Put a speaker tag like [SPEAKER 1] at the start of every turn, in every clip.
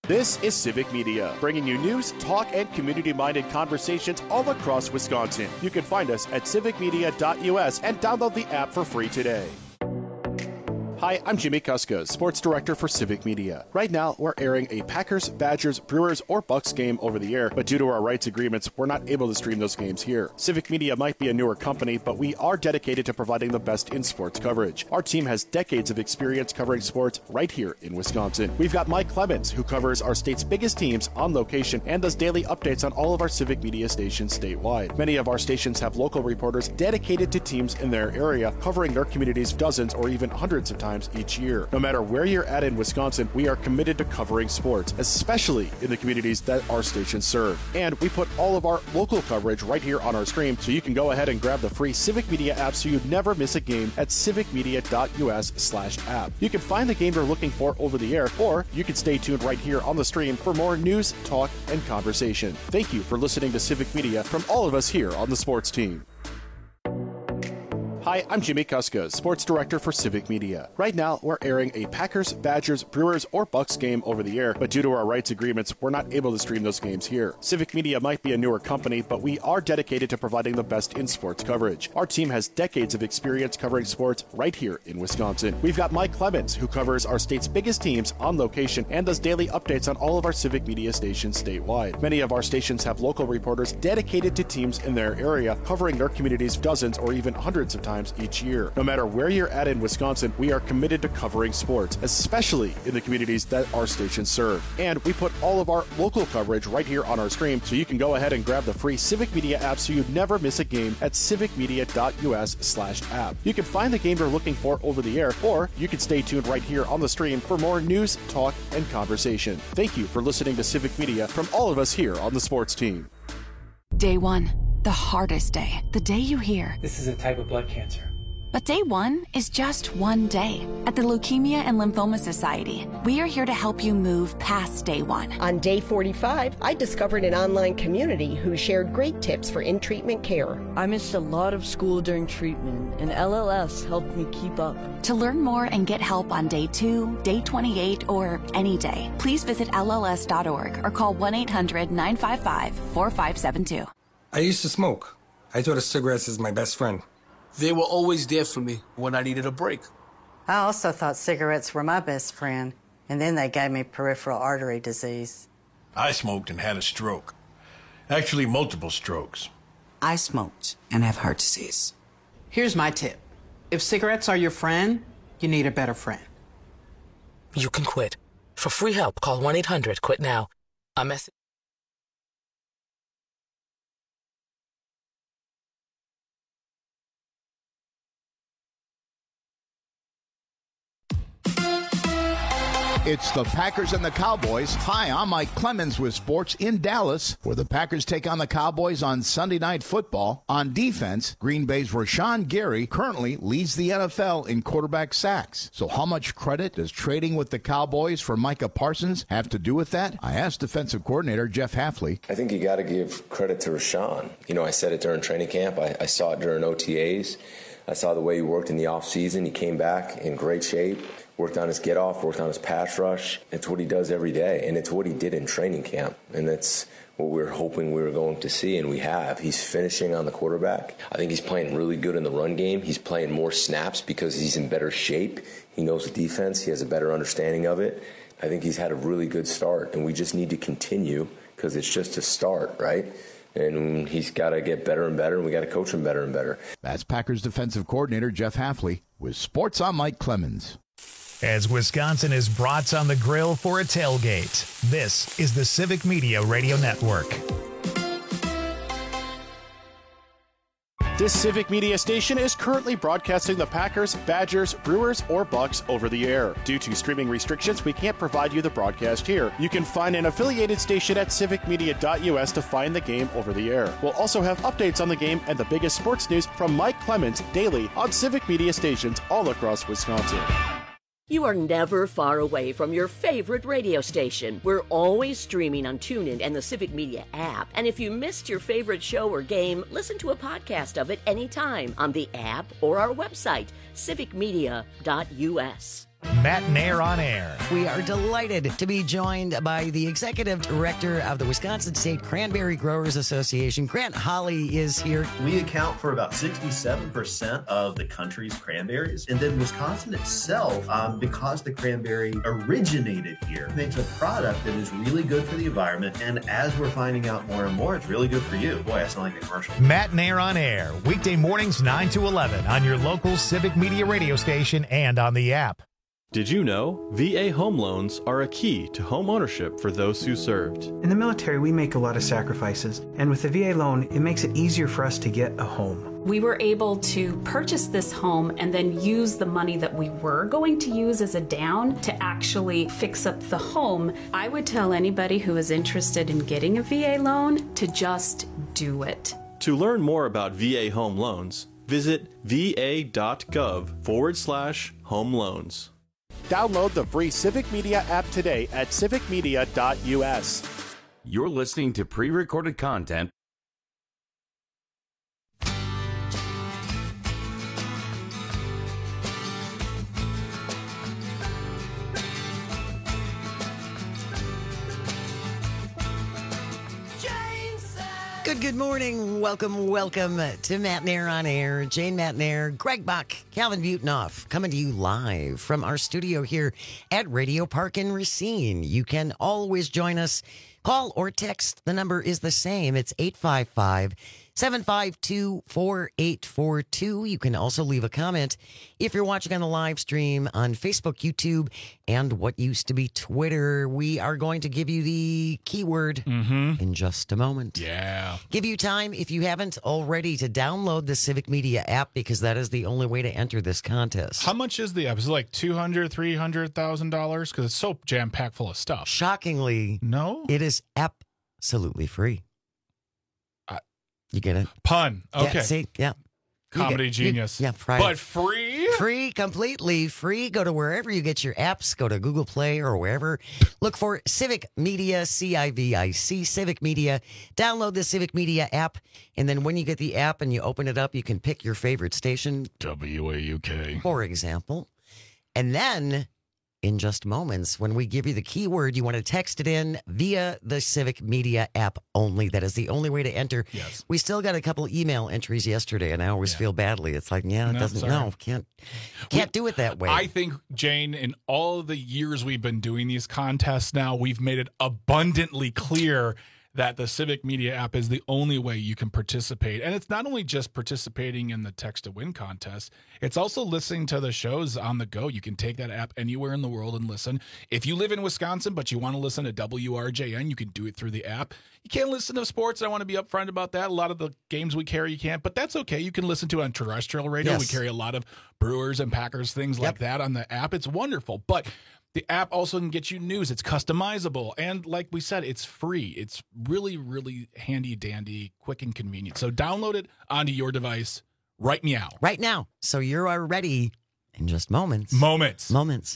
[SPEAKER 1] This is Civic Media, bringing you news, talk, and community-minded conversations all across Wisconsin. You can find us at civicmedia.us and download the app for free today. Hi, I'm Jimmy Kuska, Sports Director for Civic Media. Right now, we're airing a Packers, Badgers, Brewers, or Bucks game over the air, but due to our rights agreements, we're not able to stream those games here. Civic Media might be a newer company, but we are dedicated to providing the best in sports coverage. Our team has decades of experience covering sports right here in Wisconsin. We've got Mike Clemens, who covers our state's biggest teams on location and does daily updates on all of our Civic Media stations statewide. Many of our stations have local reporters dedicated to teams in their area, covering their communities dozens or even hundreds of times each year. No matter where you're at in Wisconsin, we are committed to covering sports, especially in the communities that our stations serve. And we put all of our local coverage right here on our stream, so you can go ahead and grab the free Civic Media app so you never miss a game at civicmedia.us/app. You can find the game you're looking for over the air, or you can stay tuned right here on the stream for more news, talk, and conversation. Thank you for listening to Civic Media from all of us here on the sports team. Hi, I'm Jimmy Kuska, Sports Director for Civic Media. Right now, we're airing a Packers, Badgers, Brewers, or Bucks game over the air, but due to our rights agreements, we're not able to stream those games here. Civic Media might be a newer company, but we are dedicated to providing the best in sports coverage. Our team has decades of experience covering sports right here in Wisconsin. We've got Mike Clemens, who covers our state's biggest teams on location and does daily updates on all of our Civic Media stations statewide. Many of our stations have local reporters dedicated to teams in their area, covering their communities dozens or even hundreds of times each year. No matter where you're at in Wisconsin, we are committed to covering sports, especially in the communities that our stations serve. And we put all of our local coverage right here on our stream, so you can go ahead and grab the free Civic Media app so you never miss a game at civicmedia.us/app. You can find the game you're looking for over the air, or you can stay tuned right here on the stream for more news, talk, and conversation. Thank you for listening to Civic Media from all of us here on the sports team.
[SPEAKER 2] Day one, the hardest day, the day you hear,
[SPEAKER 3] "This is a type of blood cancer."
[SPEAKER 2] But day one is just one day. At the Leukemia and Lymphoma Society, we are here to help you move past day one.
[SPEAKER 4] On day 45, I discovered an online community who shared great tips for in-treatment care.
[SPEAKER 5] I missed a lot of school during treatment, and LLS helped me keep up.
[SPEAKER 2] To learn more and get help on day 2, day 28, or any day, please visit LLS.org or call 1-800-955-4572.
[SPEAKER 6] I used to smoke. I thought of cigarettes as my best friend.
[SPEAKER 7] They were always there for me when I needed a break.
[SPEAKER 8] I also thought cigarettes were my best friend, and then they gave me peripheral artery disease.
[SPEAKER 9] I smoked and had a stroke. Actually, multiple strokes.
[SPEAKER 10] I smoked and have heart disease.
[SPEAKER 11] Here's my tip. If cigarettes are your friend, you need a better friend.
[SPEAKER 12] You can quit. For free help, call 1-800-QUIT-NOW. A message.
[SPEAKER 13] It's the Packers and the Cowboys. Hi, I'm Mike Clemens with Sports in Dallas, where the Packers take on the Cowboys on Sunday Night Football. On defense, Green Bay's Rashawn Gary currently leads the NFL in quarterback sacks. So how much credit does trading with the Cowboys for Micah Parsons have to do with that? I asked defensive coordinator Jeff Hafley.
[SPEAKER 14] I think you got to give credit to Rashawn. You know, I said it during training camp. I saw it during OTAs. I saw the way he worked in the offseason. He came back in great shape. Worked on his get-off, worked on his pass rush. It's what he does every day, and it's what he did in training camp. And that's what we were hoping we were going to see, and we have. He's finishing on the quarterback. I think he's playing really good in the run game. He's playing more snaps because he's in better shape. He knows the defense. He has a better understanding of it. I think he's had a really good start, and we just need to continue because it's just a start, right? And he's got to get better and better, and we got to coach him better and better.
[SPEAKER 13] That's Packers defensive coordinator Jeff Hafley with Sports. I'm Mike Clemens.
[SPEAKER 15] As Wisconsin is brats on the grill for a tailgate, this is the Civic Media Radio Network.
[SPEAKER 1] This Civic Media station is currently broadcasting the Packers, Badgers, Brewers, or Bucks over the air. Due to streaming restrictions, we can't provide you the broadcast here. You can find an affiliated station at civicmedia.us to find the game over the air. We'll also have updates on the game and the biggest sports news from Mike Clemens daily on Civic Media stations all across Wisconsin.
[SPEAKER 16] You are never far away from your favorite radio station. We're always streaming on TuneIn and the Civic Media app. And if you missed your favorite show or game, listen to a podcast of it anytime on the app or our website, civicmedia.us.
[SPEAKER 15] Matt Nair on air.
[SPEAKER 3] We are delighted to be joined by the executive director of the Wisconsin State Cranberry Growers Association. Grant Holly is here.
[SPEAKER 17] We account for about 67% of the country's cranberries. And then Wisconsin itself, because the cranberry originated here, makes a product that is really good for the environment. And as we're finding out more and more, it's really good for you. Boy, I sound like a commercial.
[SPEAKER 15] Matt Nair on air, weekday mornings 9 to 11 on your local Civic Media radio station and on the app.
[SPEAKER 18] Did you know VA home loans are a key to home ownership for those who served?
[SPEAKER 19] In the military, we make a lot of sacrifices, and with the VA loan, it makes it easier for us to get a home.
[SPEAKER 20] We were able to purchase this home and then use the money that we were going to use as a down to actually fix up the home. I would tell anybody who is interested in getting a VA loan to just do it.
[SPEAKER 18] To learn more about VA home loans, visit va.gov/home loans.
[SPEAKER 1] Download the free Civic Media app today at civicmedia.us.
[SPEAKER 21] You're listening to pre-recorded content.
[SPEAKER 3] Good morning. Welcome to Matt Nair on air. Jane Matt Nair, Greg Bach, Calvin Butenoff, coming to you live from our studio here at Radio Park in Racine. You can always join us. Call or text. The number is the same. It's 855-752-4842. You can also leave a comment if you're watching on the live stream on Facebook, YouTube, and what used to be Twitter. We are going to give you the keyword in just a moment.
[SPEAKER 22] Yeah.
[SPEAKER 3] Give you time, if you haven't already, to download the Civic Media app, because that is the only way to enter this contest.
[SPEAKER 22] How much is the app? Is it like $200,000, $300,000? Because it's so jam-packed full of stuff.
[SPEAKER 3] Shockingly,
[SPEAKER 22] no,
[SPEAKER 3] it is absolutely free. You get it?
[SPEAKER 22] Pun. Okay.
[SPEAKER 3] Yeah, see? Yeah.
[SPEAKER 22] Comedy genius.
[SPEAKER 3] Friday.
[SPEAKER 22] But free?
[SPEAKER 3] Free, completely free. Go to wherever you get your apps. Go to Google Play or wherever. Look for Civic Media, CIVIC, Civic Media. Download the Civic Media app. And then when you get the app and you open it up, you can pick your favorite station.
[SPEAKER 22] WAUK.
[SPEAKER 3] For example. And then, in just moments, when we give you the keyword, you want to text it in via the Civic Media app only. That is the only way to enter.
[SPEAKER 22] Yes.
[SPEAKER 3] We still got a couple email entries yesterday, and I always feel badly. It's like, can't do it that way.
[SPEAKER 22] I think, Jane, in all of the years we've been doing these contests now, we've made it abundantly clear that the Civic Media app is the only way you can participate. And it's not only just participating in the Text to Win contest, it's also listening to the shows on the go. You can take that app anywhere in the world and listen. If you live in Wisconsin, but you want to listen to WRJN, you can do it through the app. You can't listen to sports. I want to be upfront about that. A lot of the games we carry, you can't, but that's okay. You can listen to it on terrestrial radio.
[SPEAKER 3] Yes.
[SPEAKER 22] We carry a lot of Brewers and Packers, things like that on the app. It's wonderful. But the app also can get you news. It's customizable. And like we said, it's free. It's really, really handy dandy, quick and convenient. So download it onto your device right meow.
[SPEAKER 3] Right now. So you are ready in just moments.
[SPEAKER 22] Moments.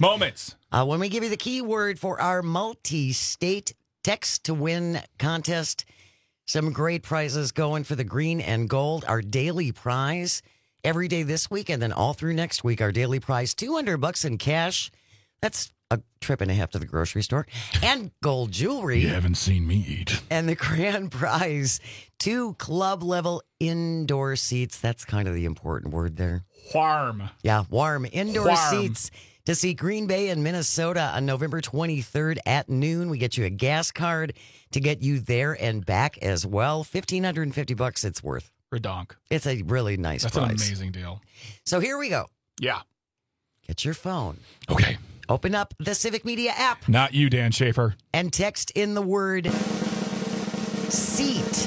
[SPEAKER 3] When we give you the keyword for our multi-state Text to Win contest, some great prizes going for the green and gold. Our daily prize every day this week and then all through next week. Our daily prize, $200 in cash. That's a trip and a half to the grocery store, and gold jewelry.
[SPEAKER 22] You haven't seen me eat.
[SPEAKER 3] And the grand prize, 2 club-level indoor seats. That's kind of the important word there.
[SPEAKER 22] Warm.
[SPEAKER 3] Yeah, warm indoor seats to see Green Bay and Minnesota on November 23rd at noon. We get you a gas card to get you there and back as well. $1,550 it's worth.
[SPEAKER 22] Redonk.
[SPEAKER 3] It's a really nice prize.
[SPEAKER 22] That's an amazing deal.
[SPEAKER 3] So here we go.
[SPEAKER 22] Yeah.
[SPEAKER 3] Get your phone.
[SPEAKER 22] Okay.
[SPEAKER 3] Open up the Civic Media app.
[SPEAKER 22] Not you, Dan Schaefer.
[SPEAKER 3] And text in the word SEAT.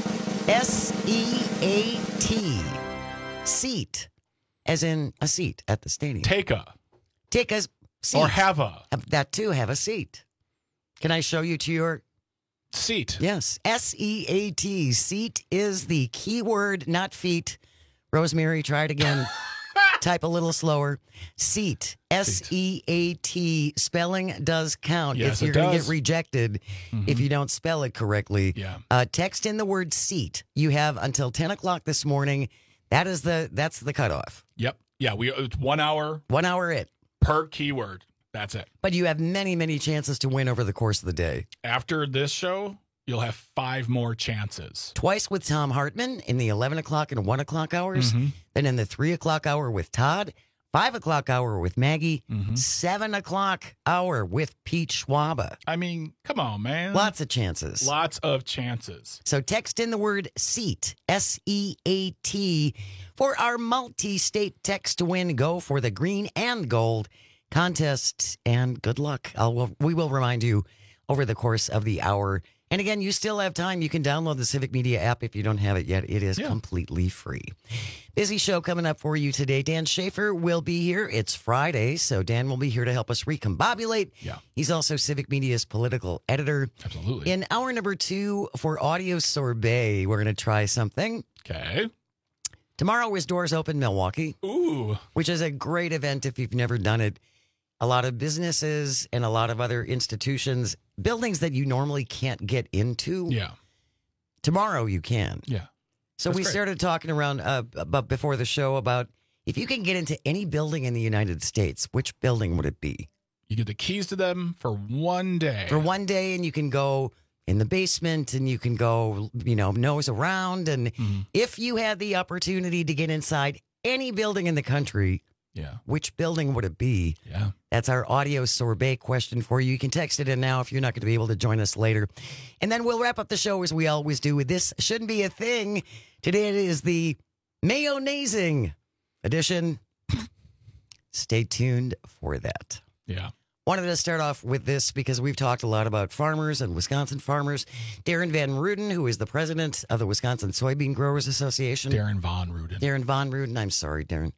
[SPEAKER 3] S-E-A-T. Seat. As in a seat at the stadium.
[SPEAKER 22] Take a seat. Or have a.
[SPEAKER 3] That too, have a seat. Can I show you to your
[SPEAKER 22] seat?
[SPEAKER 3] Yes. S-E-A-T. Seat is the keyword, not feet. Rosemary, try it again. Type a little slower. Seat. S-E-A-T. Spelling does count.
[SPEAKER 22] Yes,
[SPEAKER 3] You're going to get rejected if you don't spell it correctly.
[SPEAKER 22] Yeah.
[SPEAKER 3] Text in the word seat. You have until 10 o'clock this morning. That's the cutoff.
[SPEAKER 22] Yep. Yeah, it's 1 hour.
[SPEAKER 3] 1 hour it.
[SPEAKER 22] Per keyword. That's it.
[SPEAKER 3] But you have many, many chances to win over the course of the day.
[SPEAKER 22] After this show, you'll have 5 more chances.
[SPEAKER 3] Twice with Tom Hartman in the 11 o'clock and 1 o'clock hours. Then in the 3 o'clock hour with Todd. 5 o'clock hour with Maggie. 7 o'clock hour with Pete Schwaba.
[SPEAKER 22] I mean, come on, man.
[SPEAKER 3] Lots of chances.
[SPEAKER 22] Lots of chances.
[SPEAKER 3] So text in the word SEAT, SEAT, for our multi-state text to win. Go for the green and gold contest, and good luck. We will remind you over the course of the hour. And again, you still have time. You can download the Civic Media app if you don't have it yet. It is completely free. Busy show coming up for you today. Dan Schaefer will be here. It's Friday, so Dan will be here to help us recombobulate.
[SPEAKER 22] Yeah.
[SPEAKER 3] He's also Civic Media's political editor.
[SPEAKER 22] Absolutely.
[SPEAKER 3] In hour number 2 for Audio Sorbet, we're going to try something.
[SPEAKER 22] Okay.
[SPEAKER 3] Tomorrow is Doors Open Milwaukee.
[SPEAKER 22] Ooh.
[SPEAKER 3] Which is a great event if you've never done it. A lot of businesses and a lot of other institutions, buildings that you normally can't get into.
[SPEAKER 22] Yeah.
[SPEAKER 3] Tomorrow you can.
[SPEAKER 22] Yeah.
[SPEAKER 3] So we started talking around about before the show about if you can get into any building in the United States, which building would it be?
[SPEAKER 22] You get the keys to them for one day.
[SPEAKER 3] For one day, and you can go in the basement and you can go, nose around. And if you had the opportunity to get inside any building in the country, which building would it be?
[SPEAKER 22] Yeah.
[SPEAKER 3] That's our audio sorbet question for you. You can text it in now if you're not going to be able to join us later. And then we'll wrap up the show as we always do with This Shouldn't Be a Thing. Today it is the mayonnaising edition. Stay tuned for that.
[SPEAKER 22] Yeah.
[SPEAKER 3] Wanted to start off with this because we've talked a lot about farmers and Wisconsin farmers. Darren Van Ruden, who is the president of the Wisconsin Soybean Growers Association.
[SPEAKER 22] Darren Von Ruden.
[SPEAKER 3] Darren Von Ruden. I'm sorry, Darren.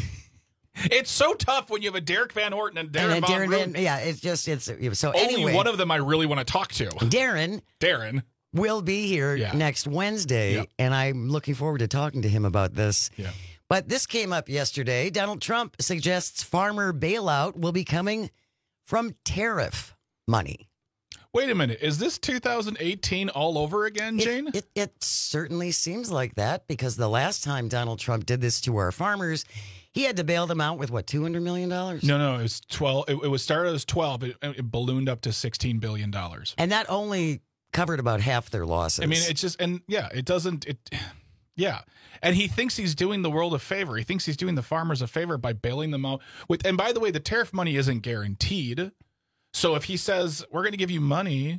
[SPEAKER 22] It's so tough when you have a Derek Van Horton and Darren Von Ruden.
[SPEAKER 3] Yeah, so
[SPEAKER 22] only
[SPEAKER 3] anyway.
[SPEAKER 22] One of them I really want to talk to.
[SPEAKER 3] Darren will be here next Wednesday, and I'm looking forward to talking to him about this.
[SPEAKER 22] Yeah.
[SPEAKER 3] But this came up yesterday. Donald Trump suggests farmer bailout will be coming from tariff money.
[SPEAKER 22] Wait a minute. Is this 2018 all over again, Jane?
[SPEAKER 3] It certainly seems like that because the last time Donald Trump did this to our farmers, he had to bail them out with, what, $200 million?
[SPEAKER 22] No, it was 12. It was started as 12. It ballooned up to $16 billion.
[SPEAKER 3] And that only covered about half their losses.
[SPEAKER 22] I mean, it's just, and it doesn't, yeah. And he thinks he's doing the world a favor. He thinks he's doing the farmers a favor by bailing them out with, and by the way, the tariff money isn't guaranteed. So if he says, we're going to give you money,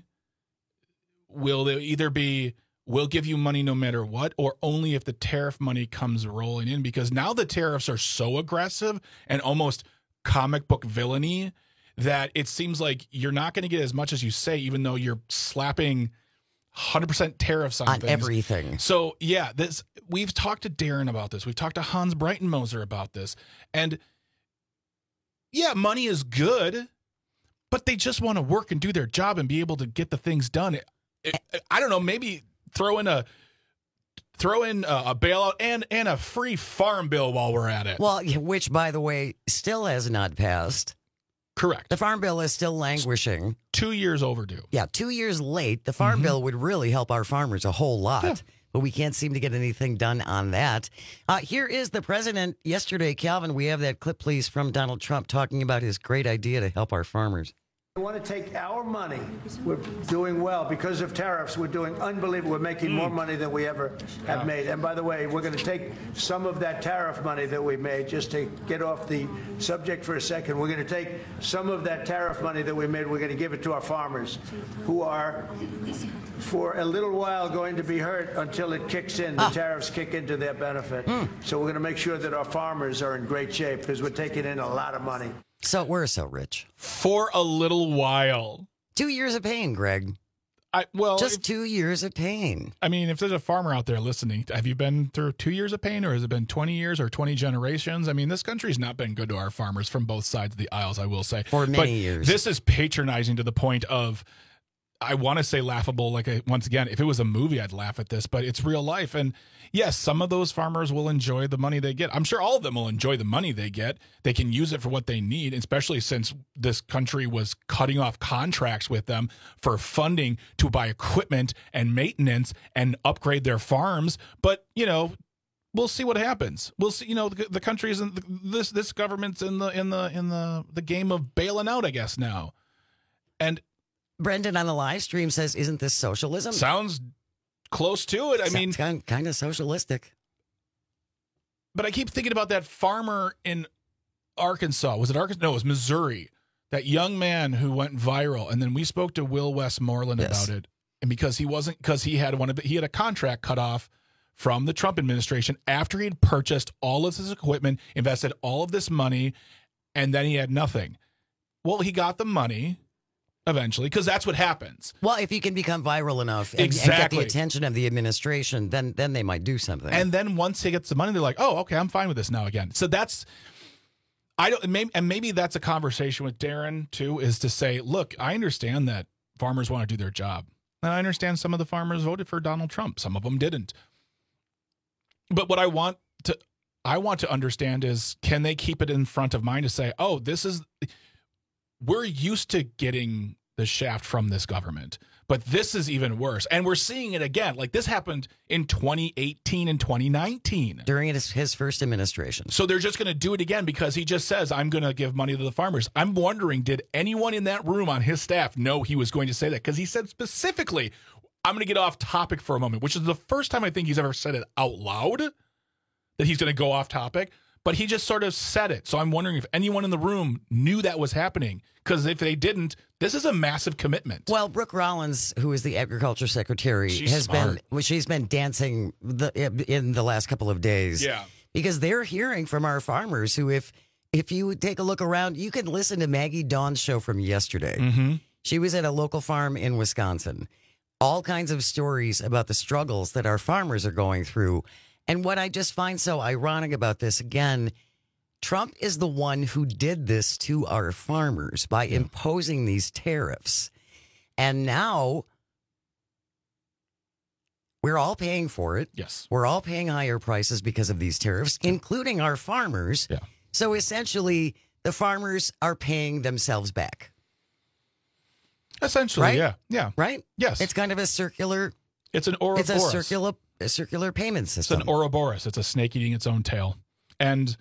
[SPEAKER 22] will they either be, we'll give you money no matter what, or only if the tariff money comes rolling in? Because now the tariffs are so aggressive and almost comic book villainy that it seems like you're not going to get as much as you say, even though you're slapping 100% tariffs on things.
[SPEAKER 3] Everything.
[SPEAKER 22] So yeah, we've talked to Darren about this. We've talked to Hans Breitenmoser about this. And yeah, money is good, but they just want to work and do their job and be able to get the things done. I don't know, maybe throw in a bailout and a free farm bill while we're at it.
[SPEAKER 3] Well, which, by the way, still has not passed.
[SPEAKER 22] Correct.
[SPEAKER 3] The farm bill is still languishing.
[SPEAKER 22] 2 years overdue.
[SPEAKER 3] Yeah, 2 years late. The farm bill would really help our farmers a whole lot, but we can't seem to get anything done on that. Here is the president yesterday. Calvin, we have that clip, please, from Donald Trump talking about his great idea to help our farmers.
[SPEAKER 4] We want to take our money. We're doing well. Because of tariffs, we're doing unbelievable. We're making more money than we ever have made. And by the way, we're going to take some of that tariff money that we made, just to get off the subject for a second. We're going to take some of that tariff money that we made. We're going to give it to our farmers who are, for a little while, going to be hurt until it kicks in. The tariffs kick into their benefit. So we're going to make sure that our farmers are in great shape because we're taking in a lot of money.
[SPEAKER 3] So we're so rich.
[SPEAKER 22] For a little while.
[SPEAKER 3] 2 years of pain, Greg. Just 2 years of pain.
[SPEAKER 22] I mean, if there's a farmer out there listening, have you been through 2 years of pain, or has it been 20 years or 20 generations? I mean, this country's not been good to our farmers from both sides of the aisles, I will say.
[SPEAKER 3] For many years.
[SPEAKER 22] This is patronizing to the point of, I want to say laughable. Once again, if it was a movie, I'd laugh at this, but it's real life. And yes, some of those farmers will enjoy the money they get. I'm sure all of them will enjoy the money they get. They can use it for what they need, especially since this country was cutting off contracts with them for funding to buy equipment and maintenance and upgrade their farms. But, we'll see what happens. We'll see. The country is this government's in the game of bailing out, I guess now. And
[SPEAKER 3] Brendan on the live stream says, "Isn't this socialism?"
[SPEAKER 22] Sounds close to it. I mean,
[SPEAKER 3] kind of socialistic.
[SPEAKER 22] But I keep thinking about that farmer in Arkansas. Was it Arkansas? No, it was Missouri. That young man who went viral, and then we spoke to Will Westmoreland about it, and because he had a contract cut off from the Trump administration after he'd purchased all of his equipment, invested all of this money, and then he had nothing. Well, he got the money eventually, because that's what happens.
[SPEAKER 3] Well, if you can become viral enough and get the attention of the administration, then they might do something.
[SPEAKER 22] And then once he gets the money, they're like, "Oh, okay, I'm fine with this now again." So that's maybe that's a conversation with Darren too, is to say, look, I understand that farmers want to do their job, and I understand some of the farmers voted for Donald Trump, some of them didn't. But what I want to understand is, can they keep it in front of mind to say, "Oh, we're used to getting the shaft from this government, but this is even worse." And we're seeing it again. Like, this happened in 2018 and 2019.
[SPEAKER 3] During his first administration.
[SPEAKER 22] So they're just going to do it again because he just says, "I'm going to give money to the farmers." I'm wondering, did anyone in that room on his staff know he was going to say that? Because he said specifically, I'm going to get off topic for a moment, which is the first time I think he's ever said it out loud, that he's going to go off topic. But he just sort of said it. So I'm wondering if anyone in the room knew that was happening. Because if they didn't, this is a massive commitment.
[SPEAKER 3] Well, Brooke Rollins, who is the agriculture secretary, she's been dancing in the last couple of days.
[SPEAKER 22] Yeah.
[SPEAKER 3] Because they're hearing from our farmers who, if you take a look around, you can listen to Maggie Dawn's show from yesterday.
[SPEAKER 22] Mm-hmm.
[SPEAKER 3] She was at a local farm in Wisconsin. All kinds of stories about the struggles that our farmers are going through. And what I just find so ironic about this, again, Trump is the one who did this to our farmers by imposing these tariffs. And now we're all paying for it.
[SPEAKER 22] Yes.
[SPEAKER 3] We're all paying higher prices because of these tariffs, including our farmers.
[SPEAKER 22] Yeah.
[SPEAKER 3] So essentially, the farmers are paying themselves back.
[SPEAKER 22] Essentially,
[SPEAKER 3] right?
[SPEAKER 22] Yeah.
[SPEAKER 3] Right?
[SPEAKER 22] Yes.
[SPEAKER 3] It's kind of a circular.
[SPEAKER 22] It's an Ouroboros.
[SPEAKER 3] It's a circular payment system.
[SPEAKER 22] It's an Ouroboros. It's a snake eating its own tail. And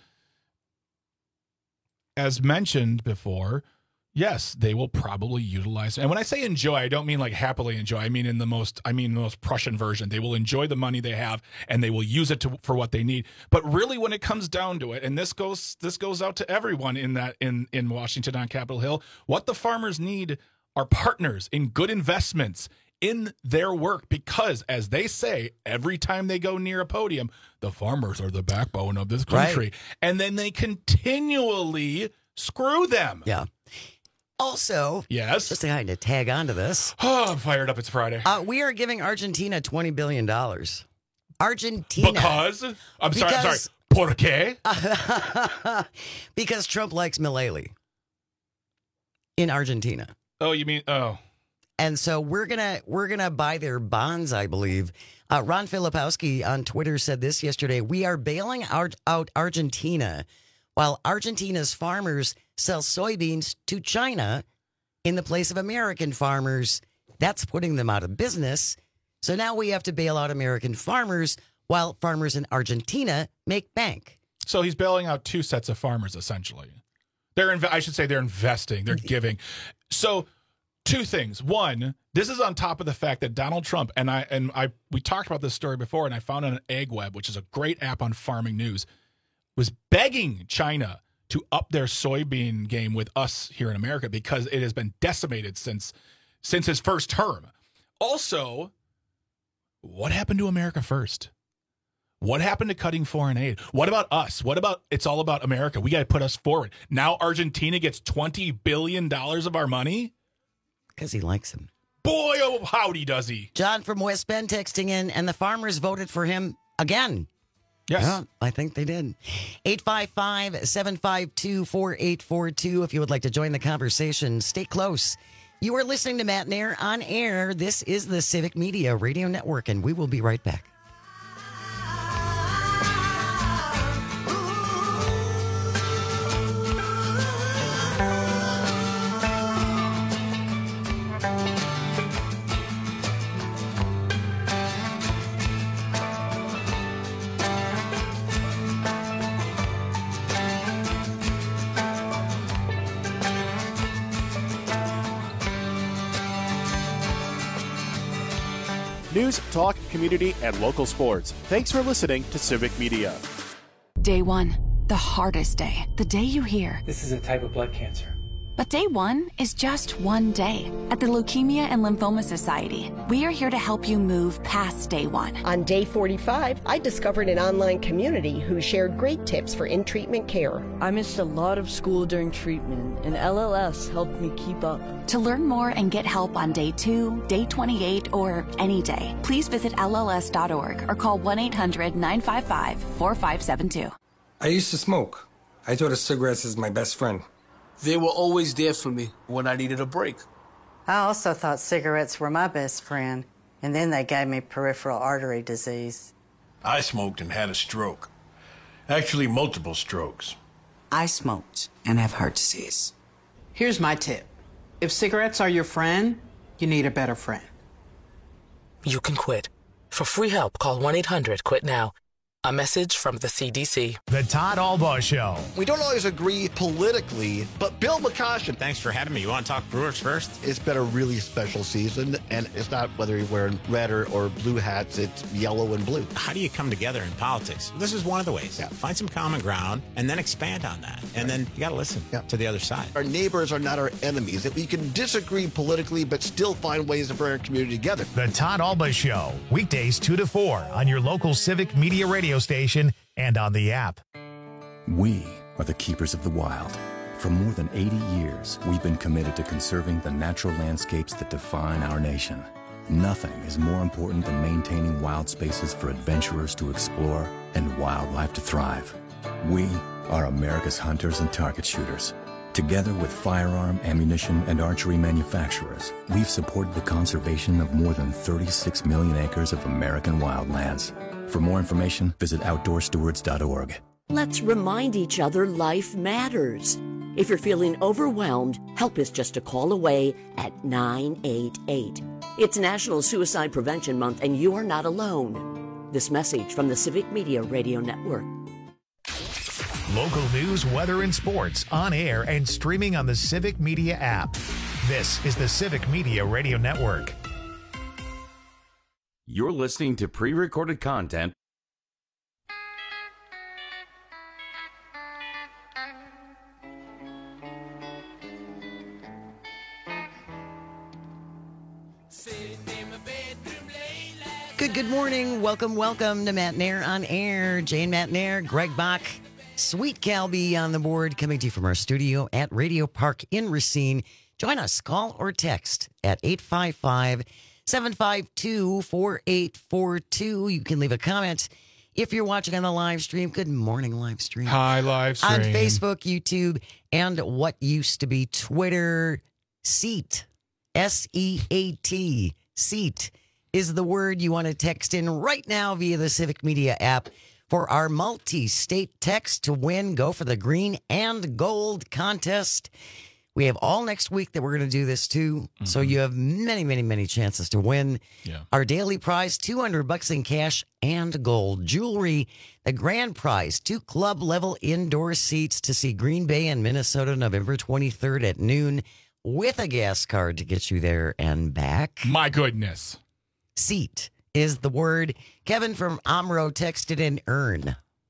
[SPEAKER 22] as mentioned before, yes, they will probably utilize. And when I say enjoy, I don't mean like happily enjoy. I mean the most Prussian version. They will enjoy the money they have, and they will use it for what they need. But really, when it comes down to it, and this goes out to everyone in Washington on Capitol Hill, what the farmers need are partners in good investments in their work, because, as they say, every time they go near a podium, the farmers are the backbone of this country.
[SPEAKER 3] Right.
[SPEAKER 22] And then they continually screw them.
[SPEAKER 3] Yeah. Also,
[SPEAKER 22] yes,
[SPEAKER 3] just to kind of tag onto this.
[SPEAKER 22] Oh, I'm fired up. It's Friday.
[SPEAKER 3] We are giving Argentina $20 billion. Argentina.
[SPEAKER 22] Because? I'm sorry. ¿Por qué?
[SPEAKER 3] Because Trump likes Milei in Argentina.
[SPEAKER 22] Oh, you mean, oh.
[SPEAKER 3] And so we're gonna buy their bonds, I believe. Ron Filipowski on Twitter said this yesterday. We are bailing out Argentina while Argentina's farmers sell soybeans to China in the place of American farmers. That's putting them out of business. So now we have to bail out American farmers while farmers in Argentina make bank.
[SPEAKER 22] So he's bailing out two sets of farmers, essentially. They're investing. They're giving. So two things. One, this is on top of the fact that Donald Trump we talked about this story before, and I found it on AgWeb, which is a great app on farming news, was begging China to up their soybean game with us here in America because it has been decimated since his first term. Also, what happened to America first? What happened to cutting foreign aid? What about us? What about it's all about America? We got to put us forward. Now Argentina gets $20 billion of our money?
[SPEAKER 3] Because he likes him.
[SPEAKER 22] Boy, oh, howdy does he.
[SPEAKER 3] John from West Bend texting in, and the farmers voted for him again.
[SPEAKER 22] Yes.
[SPEAKER 3] Yeah, I think they did. 855-752-4842. If you would like to join the conversation, stay close. You are listening to Matt Nair on air. This is the Civic Media Radio Network, and we will be right back.
[SPEAKER 1] News, talk, community, and local sports. Thanks for listening to Civic Media.
[SPEAKER 2] Day one, the hardest day. The day you hear,
[SPEAKER 5] "This is a type of blood cancer."
[SPEAKER 2] But day one is just one day. At the Leukemia and Lymphoma Society, we are here to help you move past day one.
[SPEAKER 23] On day 45, I discovered an online community who shared great tips for in-treatment care.
[SPEAKER 24] I missed a lot of school during treatment, and LLS helped me keep up.
[SPEAKER 2] To learn more and get help on day 2, day 28, or any day, please visit LLS.org or call 1-800-955-4572.
[SPEAKER 6] I used to smoke. I thought of cigarettes as my best friend.
[SPEAKER 7] They were always there for me when I needed a break.
[SPEAKER 8] I also thought cigarettes were my best friend, and then they gave me peripheral artery disease.
[SPEAKER 9] I smoked and had a stroke. Actually, multiple strokes.
[SPEAKER 10] I smoked and have heart disease.
[SPEAKER 11] Here's my tip. If cigarettes are your friend, you need a better friend.
[SPEAKER 12] You can quit. For free help, call 1-800-QUIT-NOW. A message from the CDC.
[SPEAKER 15] The Todd Albaugh Show.
[SPEAKER 25] We don't always agree politically, but Bill McCoshen.
[SPEAKER 26] Thanks for having me. You want to talk Brewers first?
[SPEAKER 25] It's been a really special season, and it's not whether you're wearing red or blue hats, it's yellow and blue.
[SPEAKER 26] How do you come together in politics? This is one of the ways. Yeah. Find some common ground and then expand on that. And then you got to listen to the other side.
[SPEAKER 25] Our neighbors are not our enemies. That we can disagree politically, but still find ways to bring our community together.
[SPEAKER 15] The Todd Albaugh Show. Weekdays 2 to 4 on your local Civic Media radio station and on the app.
[SPEAKER 27] We are the keepers of the wild. For more than 80 years, we've been committed to conserving the natural landscapes that define our nation. Nothing is more important than maintaining wild spaces for adventurers to explore and wildlife to thrive. We are America's hunters and target shooters. Together with firearm, ammunition, and archery manufacturers, we've supported the conservation of more than 36 million acres of American wildlands. For more information, visit OutdoorStewards.org.
[SPEAKER 16] Let's remind each other life matters. If you're feeling overwhelmed, help is just a call away at 988. It's National Suicide Prevention Month, and you are not alone. This message from the Civic Media Radio Network.
[SPEAKER 15] Local news, weather, and sports on air and streaming on the Civic Media app. This is the Civic Media Radio Network.
[SPEAKER 21] You're listening to pre-recorded content.
[SPEAKER 3] Good morning. Welcome to Matt Nair on Air. Jane Matt Nair, Greg Bach, Sweet Calby on the board, coming to you from our studio at Radio Park in Racine. Join us, call or text at 855-752-4842. You can leave a comment if you're watching on the live stream. Good morning, live stream.
[SPEAKER 22] Hi, live stream.
[SPEAKER 3] On Facebook, YouTube, and what used to be Twitter. SEAT, S-E-A-T, SEAT is the word you want to text in right now via the Civic Media app for our multi-state text to win. Go for the green and gold contest. We have all next week that we're going to do this too. So you have many chances to win.
[SPEAKER 22] Yeah.
[SPEAKER 3] Our daily prize, $200 in cash and gold jewelry. The grand prize, 2 club level indoor seats to see Green Bay and Minnesota November 23rd at noon with a gas card to get you there and back.
[SPEAKER 22] My goodness.
[SPEAKER 3] Seat is the word. Kevin from Omro texted in earn.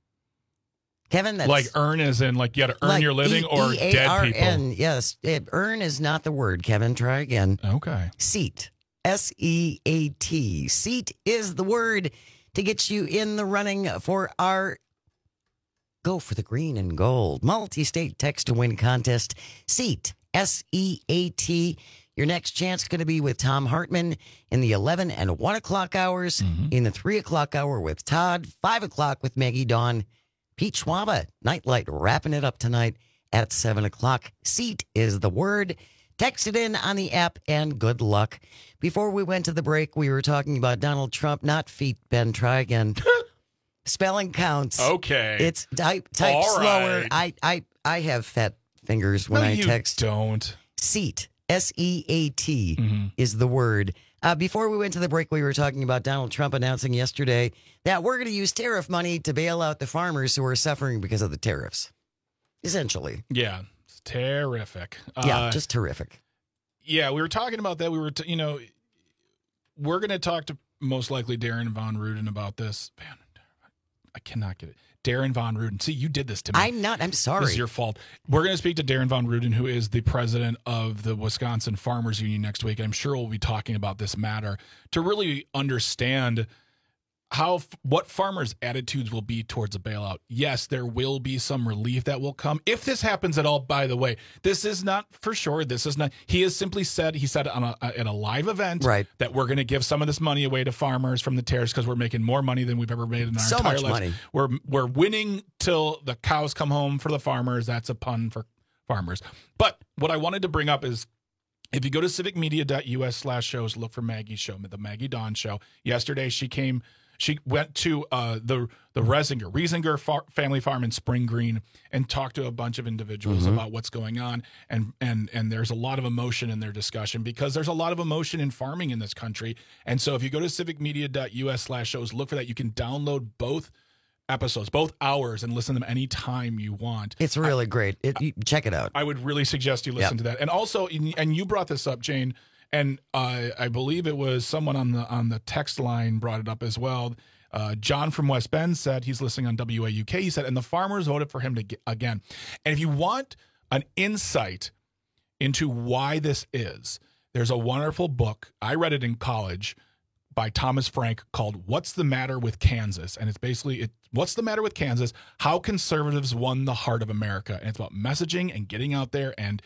[SPEAKER 3] Kevin, that's
[SPEAKER 22] like earn as in like you got to earn
[SPEAKER 3] like
[SPEAKER 22] your living or dead people.
[SPEAKER 3] Yes, earn is not the word. Kevin, try again.
[SPEAKER 22] Okay.
[SPEAKER 3] Seat, S-E-A-T. Seat is the word to get you in the running for our Go for the Green and Gold multi-state text to win contest. Seat, S-E-A-T. Your next chance is going to be with Tom Hartman in the 11 and 1 o'clock hours, in the 3 o'clock hour with Todd, 5 o'clock with Maggie Dawn, Pete Schwaba, Nightlight, wrapping it up tonight at 7 o'clock. Seat is the word. Text it in on the app, and good luck. Before we went to the break, we were talking about Donald Trump, not feet, Ben. Try again. Spelling counts.
[SPEAKER 22] Okay.
[SPEAKER 3] It's type
[SPEAKER 22] All
[SPEAKER 3] slower.
[SPEAKER 22] right.
[SPEAKER 3] I have fat fingers when I text.
[SPEAKER 22] Don't.
[SPEAKER 3] Seat. S-E-A-T is the word. Before we went to the break, we were talking about Donald Trump announcing yesterday that we're going to use tariff money to bail out the farmers who are suffering because of the tariffs. Essentially.
[SPEAKER 22] Yeah. It's terrific.
[SPEAKER 3] Yeah, just terrific.
[SPEAKER 22] Yeah, we were talking about that. We were, we're going to talk to most likely Darren Von Ruden about this. Man, I cannot get it. Darren Von Ruden. See, you did this to me.
[SPEAKER 3] I'm sorry.
[SPEAKER 22] This is your fault. We're going to speak to Darren Von Ruden, who is the president of the Wisconsin Farmers Union next week. I'm sure we'll be talking about this matter to really understand what farmers' attitudes will be towards a bailout. Yes, there will be some relief that will come if this happens at all. By the way, this is not for sure. This is not. He has simply said at a live event that we're going to give some of this money away to farmers from the tariffs because we're making more money than we've ever made in our entire lives. Money. We're winning till the cows come home for the farmers. That's a pun for farmers. But what I wanted to bring up is, if you go to civicmedia.us/shows, look for Maggie's show, the Maggie Dawn Show. Yesterday, she went to the Riesinger family farm in Spring Green and talked to a bunch of individuals about what's going on. And there's a lot of emotion in their discussion because there's a lot of emotion in farming in this country. And so if you go to civicmedia.us/shows, look for that. You can download both episodes, both hours, and listen to them anytime you want.
[SPEAKER 3] It's really great. Check it out.
[SPEAKER 22] I would really suggest you listen to that. And also, and you brought this up, Jane, and I believe it was someone on the text line brought it up as well. John from West Bend said he's listening on WAUK. He said, and the farmers voted for him again. And if you want an insight into why this is, there's a wonderful book. I read it in college by Thomas Frank called What's the Matter with Kansas? And it's basically, What's the Matter with Kansas? How Conservatives Won the Heart of America. And it's about messaging and getting out there and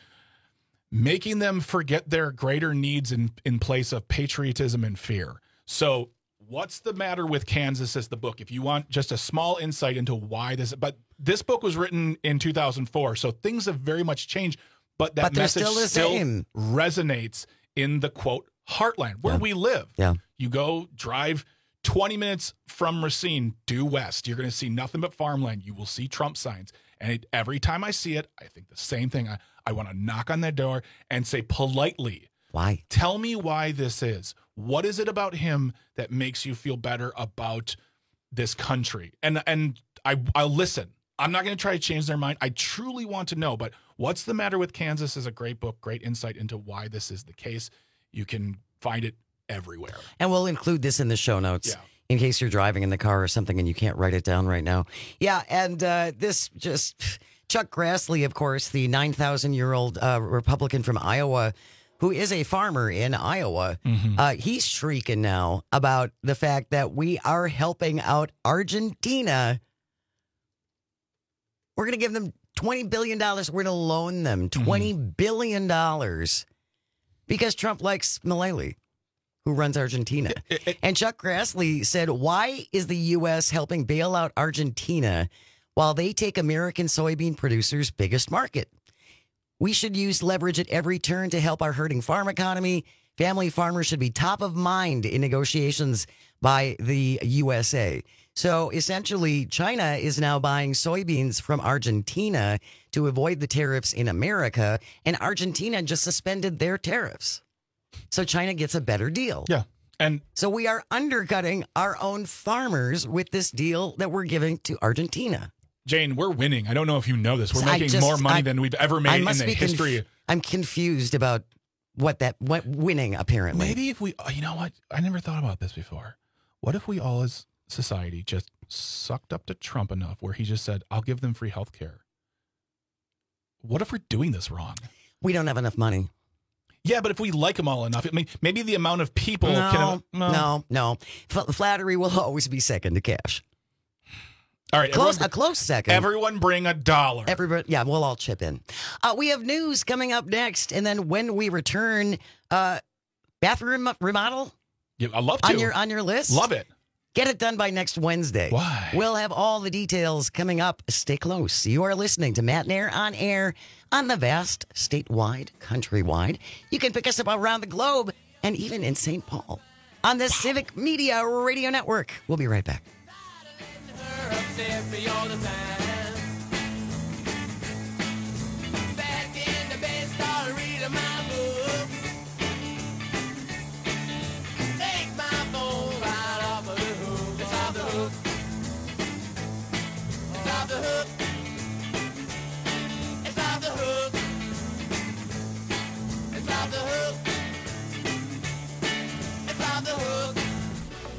[SPEAKER 22] making them forget their greater needs in place of patriotism and fear. So What's the Matter with Kansas is the book. If you want just a small insight into why but this book was written in 2004, so things have very much changed, but that message still resonates in the, quote, heartland, where we live.
[SPEAKER 3] Yeah.
[SPEAKER 22] You go drive 20 minutes from Racine due west. You're going to see nothing but farmland. You will see Trump signs. And every time I see it, I think the same thing. I want to knock on their door and say politely,
[SPEAKER 3] why?
[SPEAKER 22] Tell me why this is. What is it about him that makes you feel better about this country? And I'll listen. I'm not going to try to change their mind. I truly want to know. But What's the Matter with Kansas is a great book, great insight into why this is the case. You can find it everywhere.
[SPEAKER 3] And we'll include this in the show notes in case you're driving in the car or something and you can't write it down right now. Yeah, and this just... Chuck Grassley, of course, the 9,000-year-old Republican from Iowa, who is a farmer in Iowa, he's shrieking now about the fact that we are helping out Argentina. We're going to give them $20 billion. We're going to loan them $20 billion because Trump likes Milei, who runs Argentina. And Chuck Grassley said, why is the U.S. helping bail out Argentina while they take American soybean producers' biggest market? We should use leverage at every turn to help our hurting farm economy. Family farmers should be top of mind in negotiations by the USA. So essentially, China is now buying soybeans from Argentina to avoid the tariffs in America, and Argentina just suspended their tariffs. So China gets a better deal.
[SPEAKER 22] Yeah. And
[SPEAKER 3] so we are undercutting our own farmers with this deal that we're giving to Argentina.
[SPEAKER 22] Jane, we're winning. I don't know if you know this. We're making more money than we've ever made in the history.
[SPEAKER 3] I'm confused about what winning, apparently.
[SPEAKER 22] Maybe if we, you know what? I never thought about this before. What if we all as society just sucked up to Trump enough where he just said, I'll give them free health care? What if we're doing this wrong?
[SPEAKER 3] We don't have enough money.
[SPEAKER 22] Yeah, but if we like them all enough, I mean, maybe the amount of people
[SPEAKER 3] No. Flattery will always be second to cash.
[SPEAKER 22] All right,
[SPEAKER 3] a close second.
[SPEAKER 22] Everyone bring $1.
[SPEAKER 3] Everybody, yeah, we'll all chip in. We have news coming up next, and then when we return, bathroom remodel.
[SPEAKER 22] Yeah, I love to
[SPEAKER 3] on your list.
[SPEAKER 22] Love it.
[SPEAKER 3] Get it done by next Wednesday.
[SPEAKER 22] Why?
[SPEAKER 3] We'll have all the details coming up. Stay close. You are listening to Matt Nair on air on the vast, statewide, countrywide. You can pick us up around the globe and even in St. Paul on the Civic Media Radio Network. We'll be right back.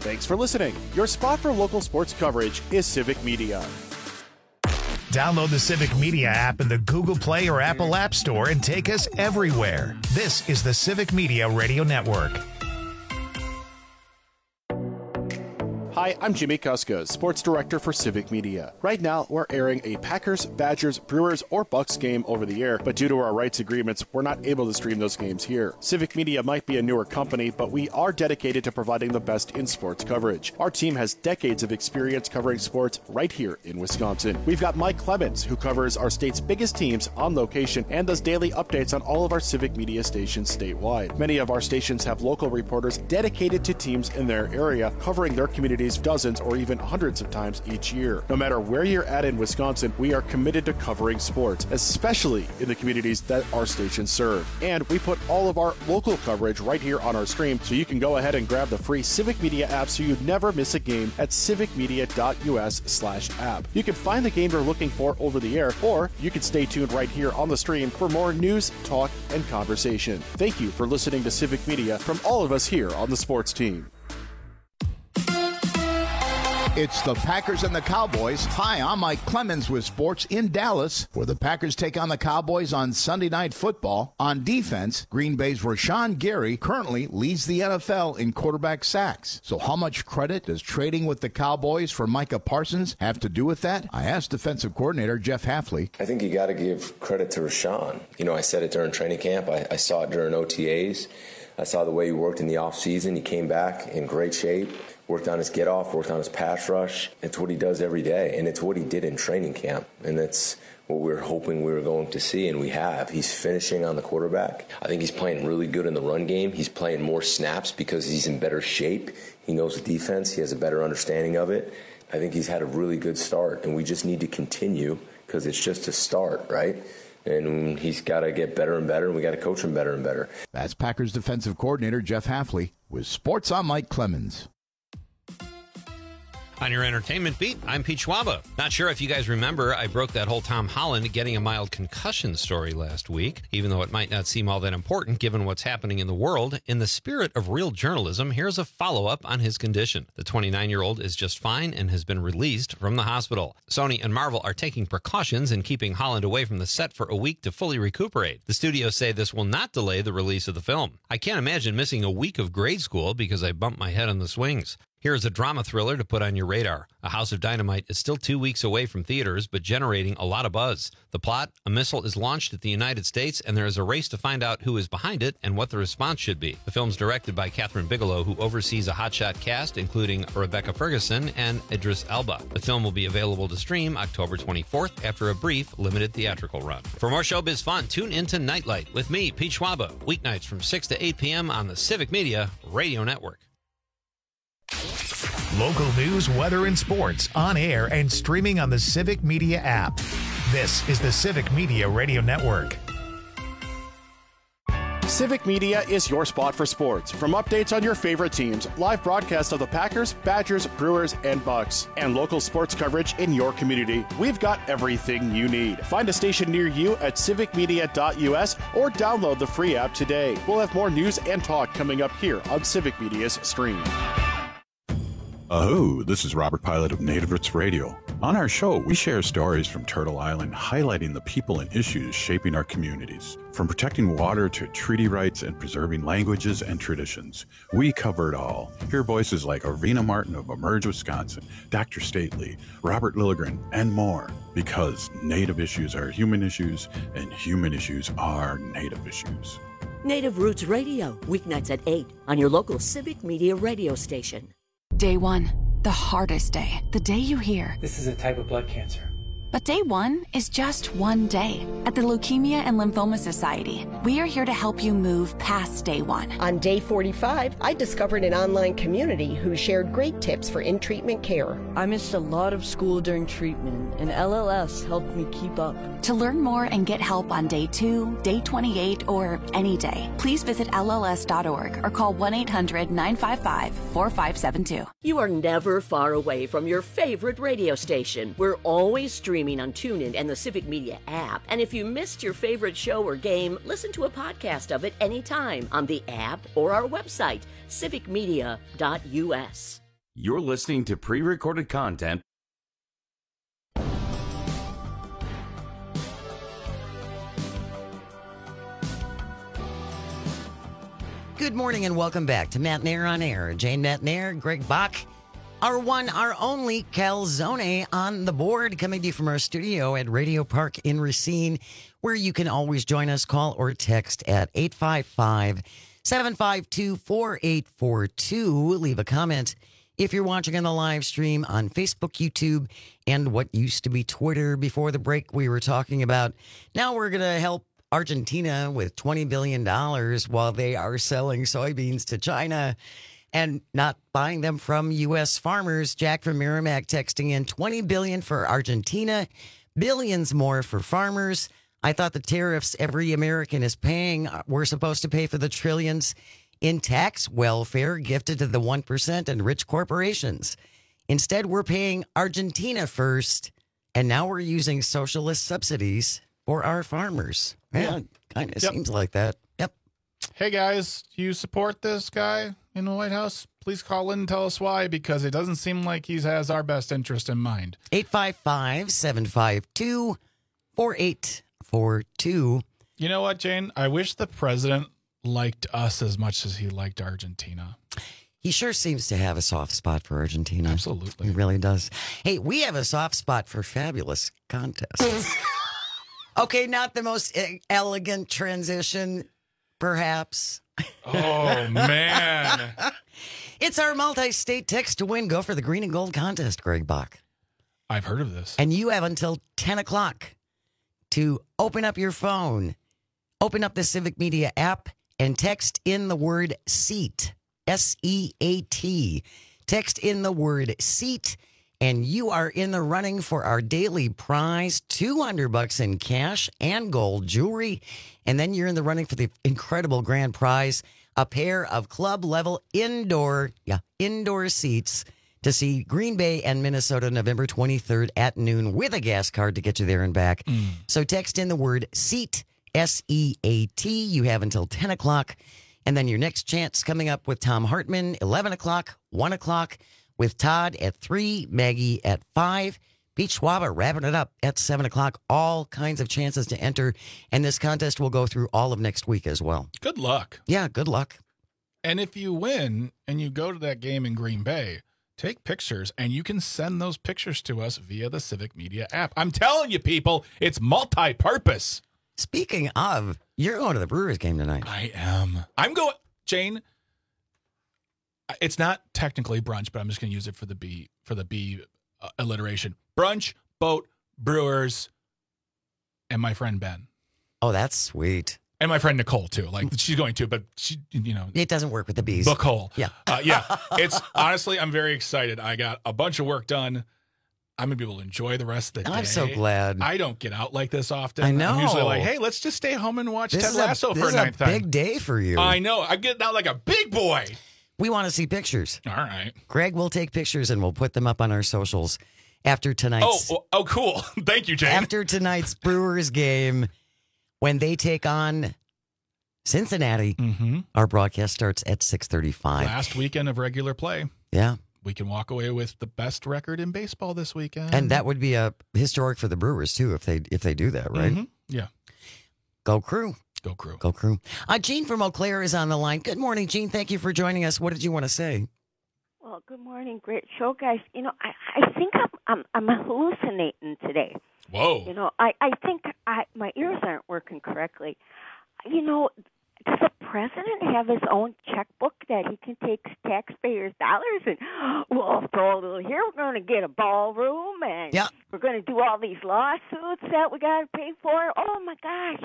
[SPEAKER 1] Thanks for listening. Your spot for local sports coverage is Civic Media.
[SPEAKER 15] Download the Civic Media app in the Google Play or Apple App Store and take us everywhere. This is the Civic Media Radio Network.
[SPEAKER 1] Hi, I'm Jimmy Kuska, Sports Director for Civic Media. Right now, we're airing a Packers, Badgers, Brewers, or Bucks game over the air, but due to our rights agreements, we're not able to stream those games here. Civic Media might be a newer company, but we are dedicated to providing the best in sports coverage. Our team has decades of experience covering sports right here in Wisconsin. We've got Mike Clemens, who covers our state's biggest teams on location and does daily updates on all of our Civic Media stations statewide. Many of our stations have local reporters dedicated to teams in their area, covering their communities dozens or even hundreds of times each year. No matter where you're at in Wisconsin, we are committed to covering sports, especially in the communities that our stations serve. And we put all of our local coverage right here on our stream, so you can go ahead and grab the free Civic Media app so you never miss a game at civicmedia.us/app. You can find the game you're looking for over the air, or you can stay tuned right here on the stream for more news, talk, and conversation. Thank you for listening to Civic Media from all of us here on the sports team.
[SPEAKER 5] It's the Packers and the Cowboys. Hi, I'm Mike Clemens with Sports in Dallas, where the Packers take on the Cowboys on Sunday Night Football. On defense, Green Bay's Rashawn Gary currently leads the NFL in quarterback sacks. So how much credit does trading with the Cowboys for Micah Parsons have to do with that? I asked defensive coordinator Jeff Hafley.
[SPEAKER 13] I think you got to give credit to Rashawn. You know, I said it during training camp. I saw it during OTAs. I saw the way he worked in the offseason. He came back in great shape. Worked on his get-off, worked on his pass rush. It's what he does every day, and it's what he did in training camp, and that's what we were hoping we were going to see, and we have. He's finishing on the quarterback. I think he's playing really good in the run game. He's playing more snaps because he's in better shape. He knows the defense. He has a better understanding of it. I think he's had a really good start, and we just need to continue because it's just a start, right? And he's got to get better and better, and we got to coach him better and better.
[SPEAKER 5] That's Packers defensive coordinator Jeff Hafley with Sports on Mike Clemens.
[SPEAKER 14] On your entertainment beat, I'm Pete Schwaba. Not sure if you guys remember, I broke that whole Tom Holland getting a mild concussion story last week. Even though it might not seem all that important given what's happening in the world, in the spirit of real journalism, here's a follow-up on his condition. The 29-year-old is just fine and has been released from the hospital. Sony and Marvel are taking precautions in keeping Holland away from the set for a week to fully recuperate. The studios say this will not delay the release of the film. I can't imagine missing a week of grade school because I bumped my head on the swings. Here's a drama thriller to put on your radar. A House of Dynamite is still 2 weeks away from theaters, but generating a lot of buzz. The plot, a missile is launched at the United States, and there is a race to find out who is behind it and what the response should be. The film's directed by Catherine Bigelow, who oversees a hotshot cast, including Rebecca Ferguson and Idris Elba. The film will be available to stream October 24th after a brief, limited theatrical run. For more showbiz fun, tune into Nightlight with me, Pete Schwaba, weeknights from 6 to 8 p.m. on the Civic Media Radio Network.
[SPEAKER 15] Local news, weather, and sports on air and streaming on the Civic Media app. This is the Civic Media Radio Network.
[SPEAKER 1] Civic Media is your spot for sports. From updates on your favorite teams, live broadcasts of the Packers, Badgers, Brewers, and Bucks, and local sports coverage in your community, we've got everything you need. Find a station near you at civicmedia.us or download the free app today. We'll have more news and talk coming up here on Civic Media's stream.
[SPEAKER 17] Aho, this is Robert Pilot of Native Roots Radio. On our show, we share stories from Turtle Island highlighting the people and issues shaping our communities. From protecting water to treaty rights and preserving languages and traditions, we cover it all. Hear voices like Arvina Martin of Emerge Wisconsin, Dr. Stately, Robert Lilligren, and more. Because Native issues are human issues, and human issues are Native issues.
[SPEAKER 16] Native Roots Radio, weeknights at 8 on your local Civic Media radio station.
[SPEAKER 2] Day 1, the hardest day, the day you hear,
[SPEAKER 18] "This is a type of blood cancer."
[SPEAKER 2] But day 1 is just one day. At the Leukemia and Lymphoma Society, we are here to help you move past day 1.
[SPEAKER 23] On day 45, I discovered an online community who shared great tips for in-treatment care.
[SPEAKER 24] I missed a lot of school during treatment, and LLS helped me keep up.
[SPEAKER 2] To learn more and get help on day 2, day 28, or any day, please visit LLS.org or call 1-800-955-4572.
[SPEAKER 16] You are never far away from your favorite radio station. We're always streaming on TuneIn and the Civic Media app. And if you missed your favorite show or game, listen to a podcast of it anytime on the app or our website, civicmedia.us.
[SPEAKER 21] You're listening to pre-recorded content.
[SPEAKER 3] Good morning and welcome back to Matt Nair on Air. Jane Matt Nair, Greg Bach, our one, our only Calzone on the board, coming to you from our studio at Radio Park in Racine, where you can always join us, call or text at 855-752-4842. Leave a comment if you're watching on the live stream on Facebook, YouTube, and what used to be Twitter. Before the break, we were talking about now we're going to help Argentina with $20 billion while they are selling soybeans to China and not buying them from U.S. farmers. Jack from Merrimack texting in $20 billion for Argentina, billions more for farmers. I thought the tariffs every American is paying were supposed to pay for the trillions in tax welfare gifted to the 1% and rich corporations. Instead, we're paying Argentina first, and now we're using socialist subsidies for our farmers. Yeah, kind of seems like that. Yep.
[SPEAKER 22] Hey, guys, do you support this guy in the White House? Please call in and tell us why, because it doesn't seem like he has our best interest in mind.
[SPEAKER 3] 855-752-4842.
[SPEAKER 22] You know what, Jane? I wish the president liked us as much as he liked Argentina.
[SPEAKER 3] He sure seems to have a soft spot for Argentina.
[SPEAKER 22] Absolutely.
[SPEAKER 3] He really does. Hey, we have a soft spot for fabulous contests. Okay, not the most elegant transition, perhaps.
[SPEAKER 22] Oh, man.
[SPEAKER 3] It's our multi-state text to win. Go for the green and gold contest, Greg Bach.
[SPEAKER 22] I've heard of this.
[SPEAKER 3] And you have until 10 o'clock to open up your phone, open up the Civic Media app, and text in the word SEAT, S-E-A-T. Text in the word SEAT. And you are in the running for our daily prize, $200 in cash and gold jewelry. And then you're in the running for the incredible grand prize, a pair of club-level indoor seats to see Green Bay and Minnesota November 23rd at noon with a gas card to get you there and back. So text in the word SEAT, S-E-A-T. You have until 10 o'clock. And then your next chance coming up with Tom Hartman, 11 o'clock, 1 o'clock. With Todd at 3, Maggie at 5, Pete Schwaba wrapping it up at 7 o'clock. All kinds of chances to enter. And this contest will go through all of next week as well.
[SPEAKER 22] Good luck.
[SPEAKER 3] Yeah, good luck.
[SPEAKER 22] And if you win and you go to that game in Green Bay, take pictures, and you can send those pictures to us via the Civic Media app. I'm telling you, people, it's multi-purpose.
[SPEAKER 3] Speaking of, you're going to the Brewers game tonight.
[SPEAKER 22] I am. I'm going, Jane. It's not technically brunch, but I'm just going to use it for the B alliteration. Brunch, boat, Brewers, and my friend Ben.
[SPEAKER 3] Oh, that's sweet.
[SPEAKER 22] And my friend Nicole too. Like she's going to, but she,
[SPEAKER 3] it doesn't work with the bees.
[SPEAKER 22] Book hole.
[SPEAKER 3] Yeah,
[SPEAKER 22] yeah. It's honestly, I'm very excited. I got a bunch of work done. I'm gonna be able to enjoy the rest of the day.
[SPEAKER 3] I'm so glad.
[SPEAKER 22] I don't get out like this often.
[SPEAKER 3] I know.
[SPEAKER 22] I'm usually like, hey, let's just stay home and watch Ted Lasso for a ninth time.
[SPEAKER 3] This is a big day for you.
[SPEAKER 22] I know. I'm getting out like a big boy.
[SPEAKER 3] We want to see pictures.
[SPEAKER 22] All right.
[SPEAKER 3] Greg will take pictures and we'll put them up on our socials after tonight's.
[SPEAKER 22] Oh, cool. Thank you, Jane.
[SPEAKER 3] After tonight's Brewers game, when they take on Cincinnati, our broadcast starts at 6:35.
[SPEAKER 22] Last weekend of regular play.
[SPEAKER 3] Yeah.
[SPEAKER 22] We can walk away with the best record in baseball this weekend.
[SPEAKER 3] And that would be a historic for the Brewers, too, if they do that, right?
[SPEAKER 22] Yeah.
[SPEAKER 3] Go Crew.
[SPEAKER 22] Go Crew.
[SPEAKER 3] Go Crew. Gene from Eau Claire is on the line. Good morning, Gene. Thank you for joining us. What did you want to say?
[SPEAKER 4] Well, good morning. Great show, guys. I think I'm hallucinating today.
[SPEAKER 22] Whoa.
[SPEAKER 4] I think my ears aren't working correctly. Does the president have his own checkbook that he can take taxpayers' dollars and we'll throw a little here? We're going to get a ballroom and we're going to do all these lawsuits that we got to pay for. Oh my gosh!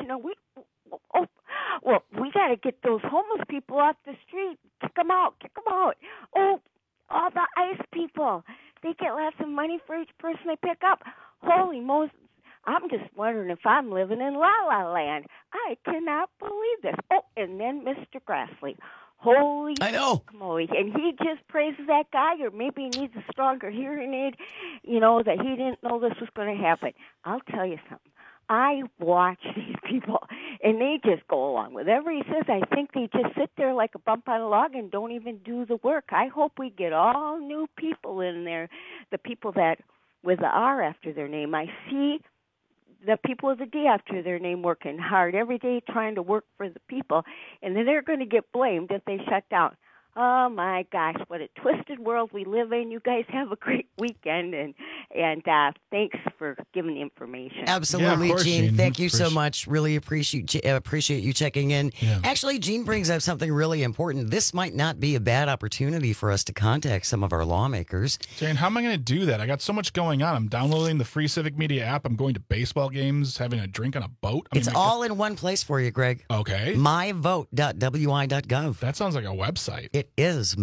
[SPEAKER 4] We got to get those homeless people off the street. Kick them out. Oh, all the ICE people. They get lots of money for each person they pick up. Holy Moses. I'm just wondering if I'm living in La La Land. I cannot believe this. Oh, and then Mr. Grassley. Holy moly. And he just praises that guy, or maybe he needs a stronger hearing aid, that he didn't know this was going to happen. I'll tell you something. I watch these people, And they just go along with whatever he says. I think they just sit there like a bump on a log and don't even do the work. I hope we get all new people in there, the people that with the R after their name. I see the people with the D after their name working hard every day trying to work for the people, and then they're going to get blamed if they shut down. Oh, my gosh, what a twisted world we live in. You guys have a great weekend, and thanks for giving the information.
[SPEAKER 3] Absolutely, yeah, Gene. Thank you so much. Really appreciate you checking in. Yeah. Actually, Gene brings up something really important. This might not be a bad opportunity for us to contact some of our lawmakers.
[SPEAKER 22] Jane, how am I going to do that? I got so much going on. I'm downloading the free Civic Media app. I'm going to baseball games, having a drink on a boat.
[SPEAKER 3] It's all in one place for you, Greg.
[SPEAKER 22] Okay.
[SPEAKER 3] myvote.wi.gov.
[SPEAKER 22] That sounds like a website.
[SPEAKER 3] It is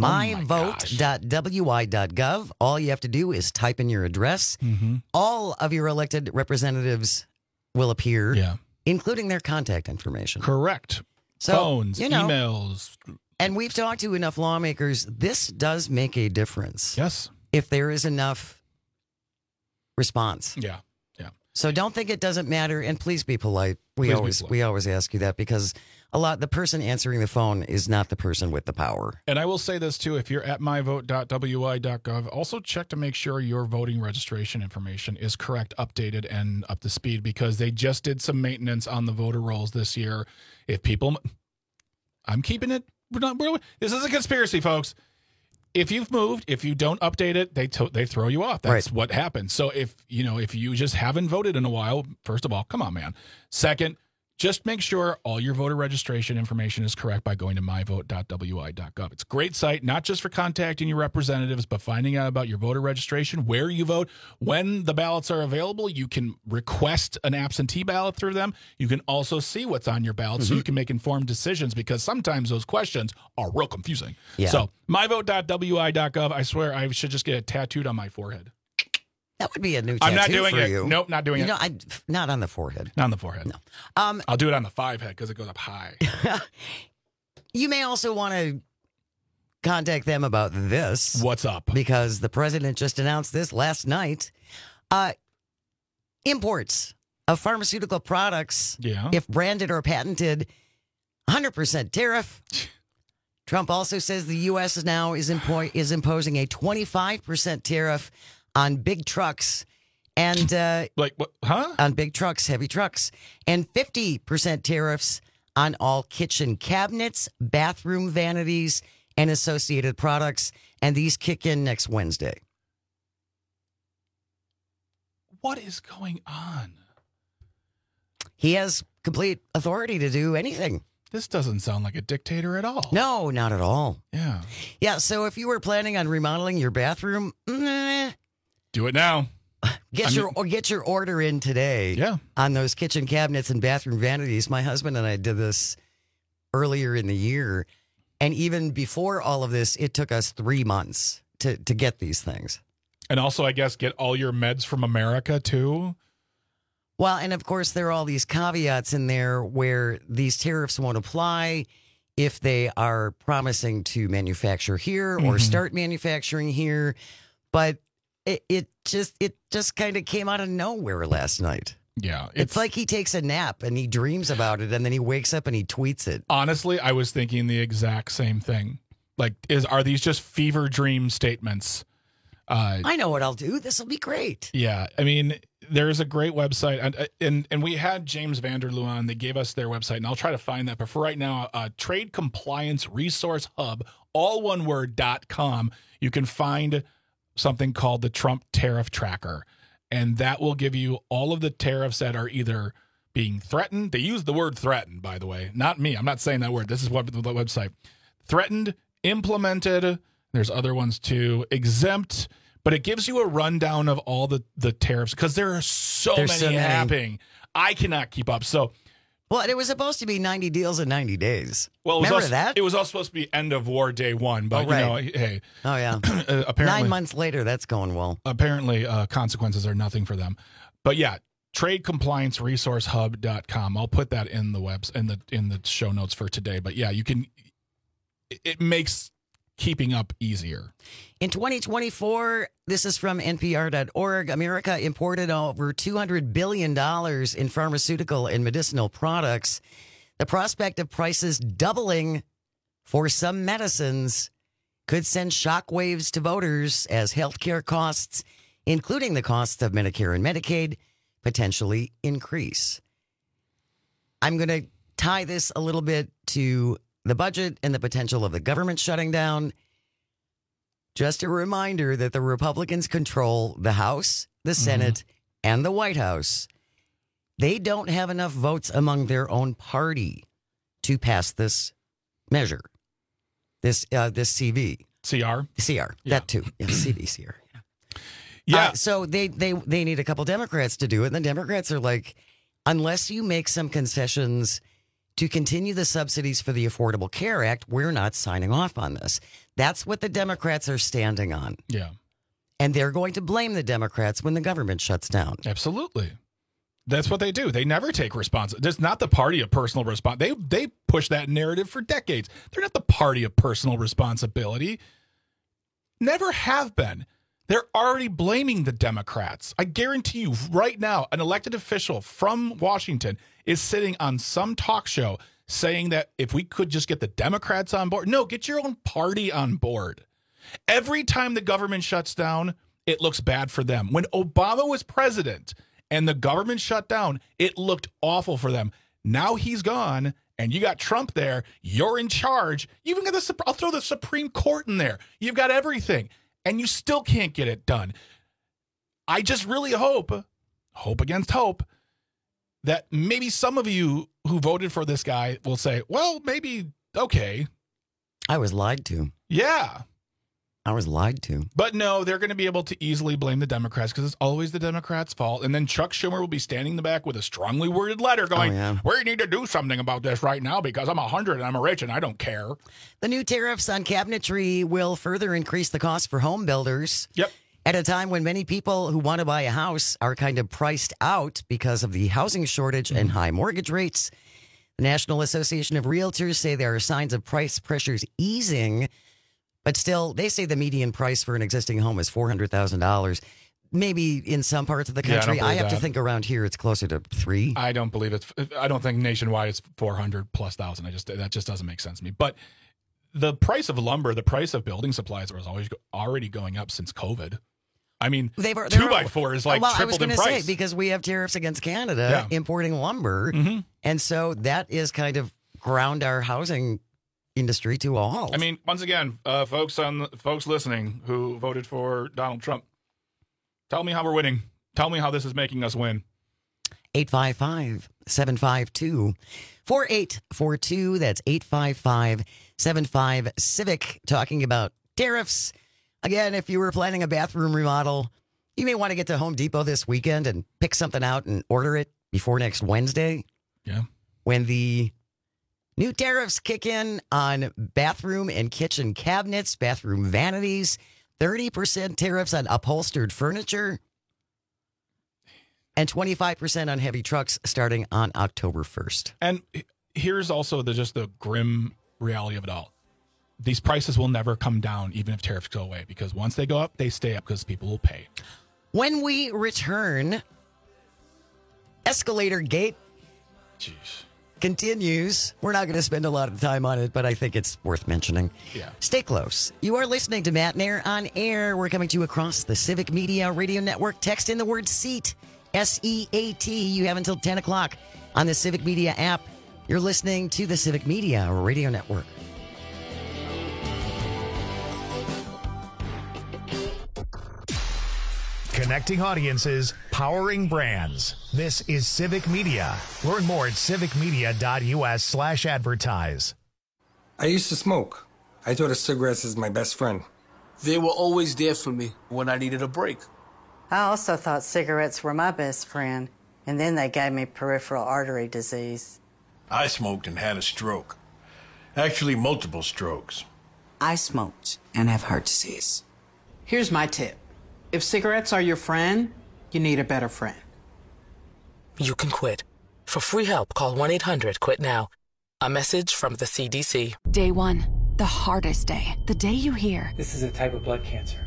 [SPEAKER 3] myvote.wi.gov. All you have to do is type in your address.
[SPEAKER 22] Mm-hmm.
[SPEAKER 3] All of your elected representatives will appear, including their contact information.
[SPEAKER 22] Correct.
[SPEAKER 3] So,
[SPEAKER 22] phones, emails.
[SPEAKER 3] And we've talked to enough lawmakers. This does make a difference.
[SPEAKER 22] Yes.
[SPEAKER 3] If there is enough response.
[SPEAKER 22] Yeah.
[SPEAKER 3] So don't think it doesn't matter, and please be polite. We always ask you that because the person answering the phone is not the person with the power.
[SPEAKER 22] And I will say this too: if you're at myvote.wi.gov, also check to make sure your voting registration information is correct, updated, and up to speed because they just did some maintenance on the voter rolls this year. If people, I'm keeping it. This is a conspiracy, folks. If you've moved, if you don't update it, they throw you off. That's what happens. So if you just haven't voted in a while, first of all, come on, man. Second, just make sure all your voter registration information is correct by going to myvote.wi.gov. It's a great site, not just for contacting your representatives, but finding out about your voter registration, where you vote, when the ballots are available. You can request an absentee ballot through them. You can also see what's on your ballot so you can make informed decisions because sometimes those questions are real confusing.
[SPEAKER 3] Yeah.
[SPEAKER 22] So myvote.wi.gov, I swear I should just get it tattooed on my forehead.
[SPEAKER 3] That would be a new tattoo
[SPEAKER 22] I'm not doing
[SPEAKER 3] for
[SPEAKER 22] it.
[SPEAKER 3] you.
[SPEAKER 22] Nope, not doing it.
[SPEAKER 3] Not on the forehead.
[SPEAKER 22] Not on the forehead.
[SPEAKER 3] No.
[SPEAKER 22] I'll do it on the 5 head because it goes up high.
[SPEAKER 3] You may also want to contact them about this.
[SPEAKER 22] What's up?
[SPEAKER 3] Because the president just announced this last night. Imports of pharmaceutical products, if branded or patented, 100% tariff. Trump also says the U.S. now is imposing a 25% tariff on big trucks and on big trucks, heavy trucks, and 50% tariffs on all kitchen cabinets, bathroom vanities, and associated products. And these kick in next Wednesday.
[SPEAKER 22] What is going on?
[SPEAKER 3] He has complete authority to do anything.
[SPEAKER 22] This doesn't sound like a dictator at all.
[SPEAKER 3] No, not at all.
[SPEAKER 22] Yeah.
[SPEAKER 3] Yeah, so if you were planning on remodeling your bathroom,
[SPEAKER 22] do it now.
[SPEAKER 3] Get your order in today.
[SPEAKER 22] Yeah.
[SPEAKER 3] On those kitchen cabinets and bathroom vanities. My husband and I did this earlier in the year, and even before all of this, it took us 3 months to get these things.
[SPEAKER 22] And also, I guess, get all your meds from America too.
[SPEAKER 3] Well, and of course, there are all these caveats in there where these tariffs won't apply if they are promising to manufacture here or start manufacturing here. But it just kind of came out of nowhere last night.
[SPEAKER 22] Yeah.
[SPEAKER 3] It's like he takes a nap and he dreams about it and then he wakes up and he tweets it.
[SPEAKER 22] Honestly, I was thinking the exact same thing. Like, are these just fever dream statements?
[SPEAKER 3] I know what I'll do. This will be great.
[SPEAKER 22] Yeah. I mean, there's a great website. And we had James Vanderloo on. They gave us their website, and I'll try to find that. But for right now, Trade Compliance Resource Hub, all one word, .com. You can find something called the Trump Tariff Tracker. And that will give you all of the tariffs that are either being threatened. They use the word threatened, by the way. Not me. I'm not saying that word. This is what the website. Threatened, implemented. There's other ones too. Exempt. But it gives you a rundown of all the tariffs because there are so many happening. I cannot keep up. So,
[SPEAKER 3] well, it was supposed to be 90 deals in 90 days.
[SPEAKER 22] Well,
[SPEAKER 3] remember that?
[SPEAKER 22] It was all supposed to be end of war day one. But, hey.
[SPEAKER 3] Oh, yeah.
[SPEAKER 22] Apparently,
[SPEAKER 3] 9 months later, that's going well.
[SPEAKER 22] Apparently, consequences are nothing for them. But, yeah, TradeComplianceResourceHub.com. I'll put that in the in the show notes for today. But, yeah, you can. It makes keeping up easier.
[SPEAKER 3] In 2024, this is from NPR.org, America imported over $200 billion in pharmaceutical and medicinal products. The prospect of prices doubling for some medicines could send shockwaves to voters as healthcare costs, including the costs of Medicare and Medicaid, potentially increase. I'm going to tie this a little bit to the budget and the potential of the government shutting down. Just a reminder that the Republicans control the House, the Senate, and the White House. They don't have enough votes among their own party to pass this measure. This CV.
[SPEAKER 22] CR?
[SPEAKER 3] CR. That too. Yeah, CR.
[SPEAKER 22] Yeah.
[SPEAKER 3] So they need a couple Democrats to do it. And the Democrats are like, unless you make some concessions to continue the subsidies for the Affordable Care Act, we're not signing off on this. That's what the Democrats are standing on.
[SPEAKER 22] Yeah.
[SPEAKER 3] And they're going to blame the Democrats when the government shuts down.
[SPEAKER 22] Absolutely. That's what they do. They never take responsibility. It's not the party of personal responsibility. They push that narrative for decades. They're not the party of personal responsibility. Never have been. They're already blaming the Democrats. I guarantee you right now, an elected official from Washington is sitting on some talk show saying that if we could just get the Democrats on board. No, get your own party on board. Every time the government shuts down, it looks bad for them. When Obama was president and the government shut down, it looked awful for them. Now he's gone, and you got Trump there. You're in charge. You even got I'll throw the Supreme Court in there. You've got everything, and you still can't get it done. I just really hope against hope, that maybe some of you who voted for this guy will say, well, maybe, okay.
[SPEAKER 3] I was lied to.
[SPEAKER 22] Yeah.
[SPEAKER 3] I was lied to.
[SPEAKER 22] But no, they're going to be able to easily blame the Democrats because it's always the Democrats' fault. And then Chuck Schumer will be standing in the back with a strongly worded letter going, we need to do something about this right now because I'm 100 and I'm rich and I don't care.
[SPEAKER 3] The new tariffs on cabinetry will further increase the cost for home builders.
[SPEAKER 22] Yep.
[SPEAKER 3] At a time when many people who want to buy a house are kind of priced out because of the housing shortage and high mortgage rates. The National Association of Realtors say there are signs of price pressures easing. But still, they say the median price for an existing home is $400,000. Maybe in some parts of the country.
[SPEAKER 22] Yeah,
[SPEAKER 3] I have to think around here it's closer to $3.
[SPEAKER 22] I don't believe it. I don't think nationwide it's 400+ thousand. That just doesn't make sense to me. But the price of lumber, the price of building supplies was already going up since COVID. I mean, 2x4 is like tripled in price.
[SPEAKER 3] Say, because we have tariffs against Canada importing lumber. And so that is kind of ground our housing industry to a halt.
[SPEAKER 22] I mean, once again, folks listening who voted for Donald Trump, tell me how we're winning. Tell me how this is making us win.
[SPEAKER 3] 855-752-4842. That's 855-75-CIVIC. Talking about tariffs. Again, if you were planning a bathroom remodel, you may want to get to Home Depot this weekend and pick something out and order it before next Wednesday.
[SPEAKER 22] Yeah.
[SPEAKER 3] When the new tariffs kick in on bathroom and kitchen cabinets, bathroom vanities, 30% tariffs on upholstered furniture, and 25% on heavy trucks starting on October 1st.
[SPEAKER 22] And here's also the grim reality of it all. These prices will never come down even if tariffs go away because once they go up, they stay up because people will pay.
[SPEAKER 3] When we return, Escalator Gate continues. We're not going to spend a lot of time on it, but I think it's worth mentioning.
[SPEAKER 22] Yeah.
[SPEAKER 3] Stay close. You are listening to Matt Nair on Air. We're coming to you across the Civic Media Radio Network. Text in the word SEAT, S-E-A-T. You have until 10 o'clock on the Civic Media app. You're listening to the Civic Media Radio Network.
[SPEAKER 15] Connecting audiences, powering brands. This is Civic Media. Learn more at civicmedia.us/advertise.
[SPEAKER 6] I used to smoke. I thought of cigarettes as my best friend.
[SPEAKER 7] They were always there for me when I needed a break.
[SPEAKER 8] I also thought cigarettes were my best friend, and then they gave me peripheral artery disease.
[SPEAKER 9] I smoked and had a stroke. Actually, multiple strokes.
[SPEAKER 10] I smoked and have heart disease.
[SPEAKER 11] Here's my tip. If cigarettes are your friend, you need a better friend.
[SPEAKER 12] You can quit. For free help, call 1-800-QUIT-NOW. A message from the CDC.
[SPEAKER 2] Day one, the hardest day. The day you hear,
[SPEAKER 18] this is a type of blood cancer.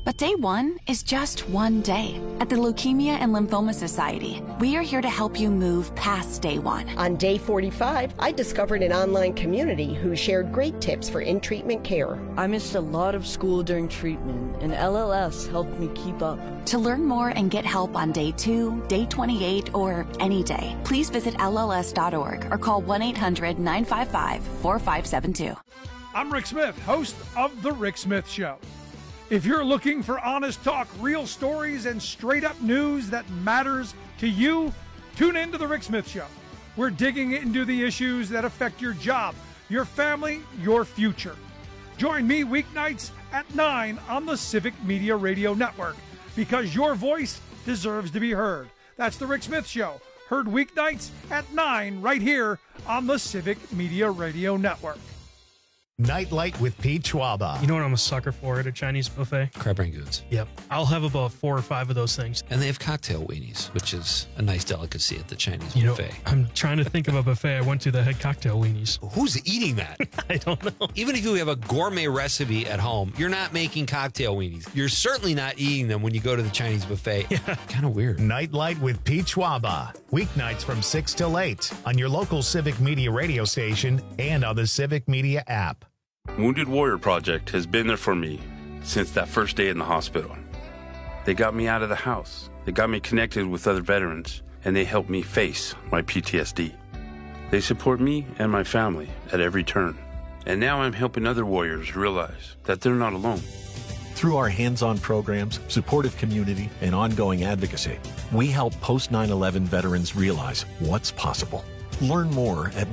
[SPEAKER 2] But day one is just one day. At the Leukemia and Lymphoma Society, we are here to help you move past day one.
[SPEAKER 23] On day 45, I discovered an online community who shared great tips for in-treatment care.
[SPEAKER 24] I missed a lot of school during treatment, and LLS helped me keep up.
[SPEAKER 2] To learn more and get help on day 2, day 28, or any day, please visit LLS.org or call 1-800-955-4572.
[SPEAKER 13] I'm Rick Smith, host of The Rick Smith Show. If you're looking for honest talk, real stories, and straight-up news that matters to you, tune in to The Rick Smith Show. We're digging into the issues that affect your job, your family, your future. Join me weeknights at 9 on the Civic Media Radio Network, because your voice deserves to be heard. That's The Rick Smith Show, heard weeknights at 9 right here on the Civic Media Radio Network.
[SPEAKER 15] Nightlight with Pete Schwaba.
[SPEAKER 18] You know what I'm a sucker for at a Chinese buffet?
[SPEAKER 14] Crab rangoons.
[SPEAKER 18] Yep. I'll have about 4 or 5 of those things.
[SPEAKER 14] And they have cocktail weenies, which is a nice delicacy at the Chinese buffet.
[SPEAKER 18] I'm trying to think of a buffet I went to that had cocktail weenies.
[SPEAKER 14] Who's eating that?
[SPEAKER 18] I don't know.
[SPEAKER 14] Even if you have a gourmet recipe at home, you're not making cocktail weenies. You're certainly not eating them when you go to the Chinese buffet. Yeah. Kind of weird.
[SPEAKER 15] Nightlight with Pete Schwaba. Weeknights from 6 till 8 on your local Civic Media radio station and on the Civic Media app.
[SPEAKER 19] Wounded Warrior Project has been there for me since that first day in the hospital. They got me out of the house. They got me connected with other veterans, and they helped me face my PTSD. They support me and my family at every turn. And now I'm helping other warriors realize that they're not alone.
[SPEAKER 20] Through our hands-on programs, supportive community, and ongoing advocacy, we help post-9/11 veterans realize what's possible. Learn more at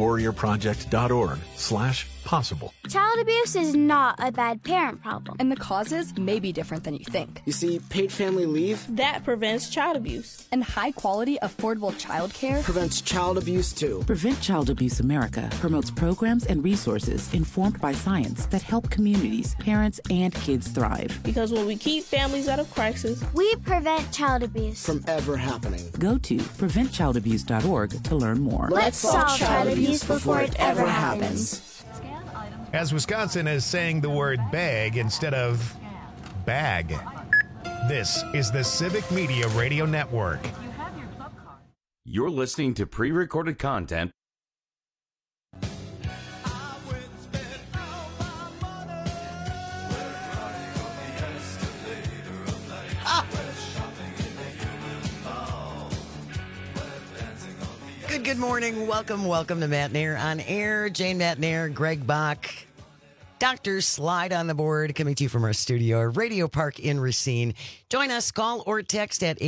[SPEAKER 20] woundedwarriorproject.org/possible.
[SPEAKER 25] Child abuse is not a bad parent problem. And the causes may be different than you think.
[SPEAKER 26] You see, paid family leave,
[SPEAKER 25] that prevents child abuse. And high-quality, affordable child care
[SPEAKER 26] prevents child abuse, too.
[SPEAKER 27] Prevent Child Abuse America promotes programs and resources informed by science that help communities, parents, and kids thrive.
[SPEAKER 25] Because when we keep families out of crisis, we prevent child abuse
[SPEAKER 26] from ever happening.
[SPEAKER 27] Go to preventchildabuse.org to learn more.
[SPEAKER 25] Let's solve child abuse before it ever happens.
[SPEAKER 15] As Wisconsin is saying the word bag instead of bag. This is the Civic Media Radio Network.
[SPEAKER 21] You're listening to pre-recorded content.
[SPEAKER 3] Good morning. Welcome to Matt Nair on Air. Jane Matt Nair, Greg Bach, Dr. Slide on the board, coming to you from our studio, Radio Park in Racine. Join us, call or text at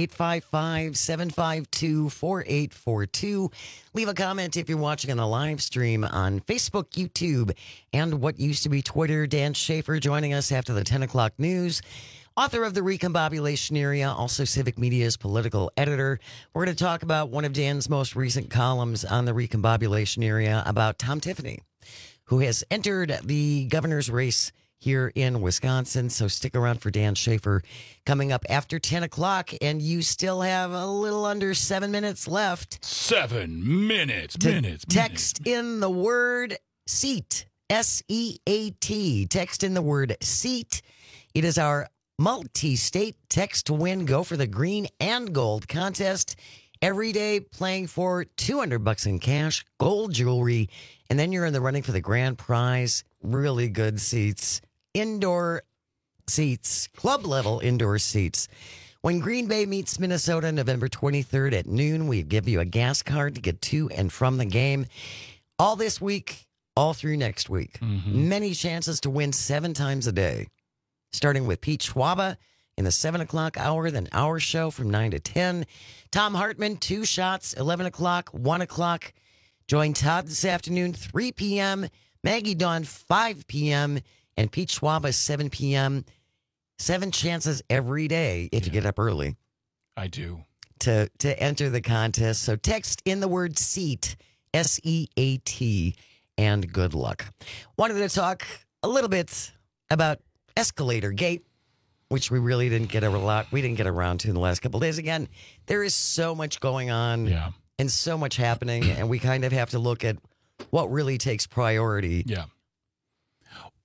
[SPEAKER 3] 855-752-4842. Leave a comment if you're watching on the live stream on Facebook, YouTube, and what used to be Twitter. Dan Schaefer joining us after the 10 o'clock news. Author of The Recombobulation Area, also Civic Media's political editor. We're going to talk about one of Dan's most recent columns on The Recombobulation Area about Tom Tiffany, who has entered the governor's race here in Wisconsin. So stick around for Dan Schaefer coming up after 10 o'clock. And you still have a little under 7 minutes left.
[SPEAKER 22] 7 minutes.
[SPEAKER 3] Text in the word SEAT, S-E-A-T. Text in the word SEAT. It is our multi-state text to win. Go for the green and gold contest. Every day playing for $200 in cash, gold jewelry, and then you're in the running for the grand prize. Really good seats, indoor seats, club level indoor seats. When Green Bay meets Minnesota November 23rd at noon, we give you a gas card to get to and from the game. All this week, all through next week. Many chances to win 7 times a day. Starting with Pete Schwaba in the 7 o'clock hour, then our show from 9 to 10. Tom Hartman, 2 shots, 11 o'clock, 1 o'clock. Join Todd this afternoon, 3 p.m. Maggie Dawn, 5 p.m. And Pete Schwaba, 7 p.m. 7 chances every day if you get up early.
[SPEAKER 22] I do.
[SPEAKER 3] To enter the contest. So text in the word SEAT, S-E-A-T, and good luck. Wanted to talk a little bit about Escalator Gate, which we really didn't get around to in the last couple of days. Again, there is so much going on and so much happening, and we kind of have to look at what really takes priority.
[SPEAKER 22] Yeah.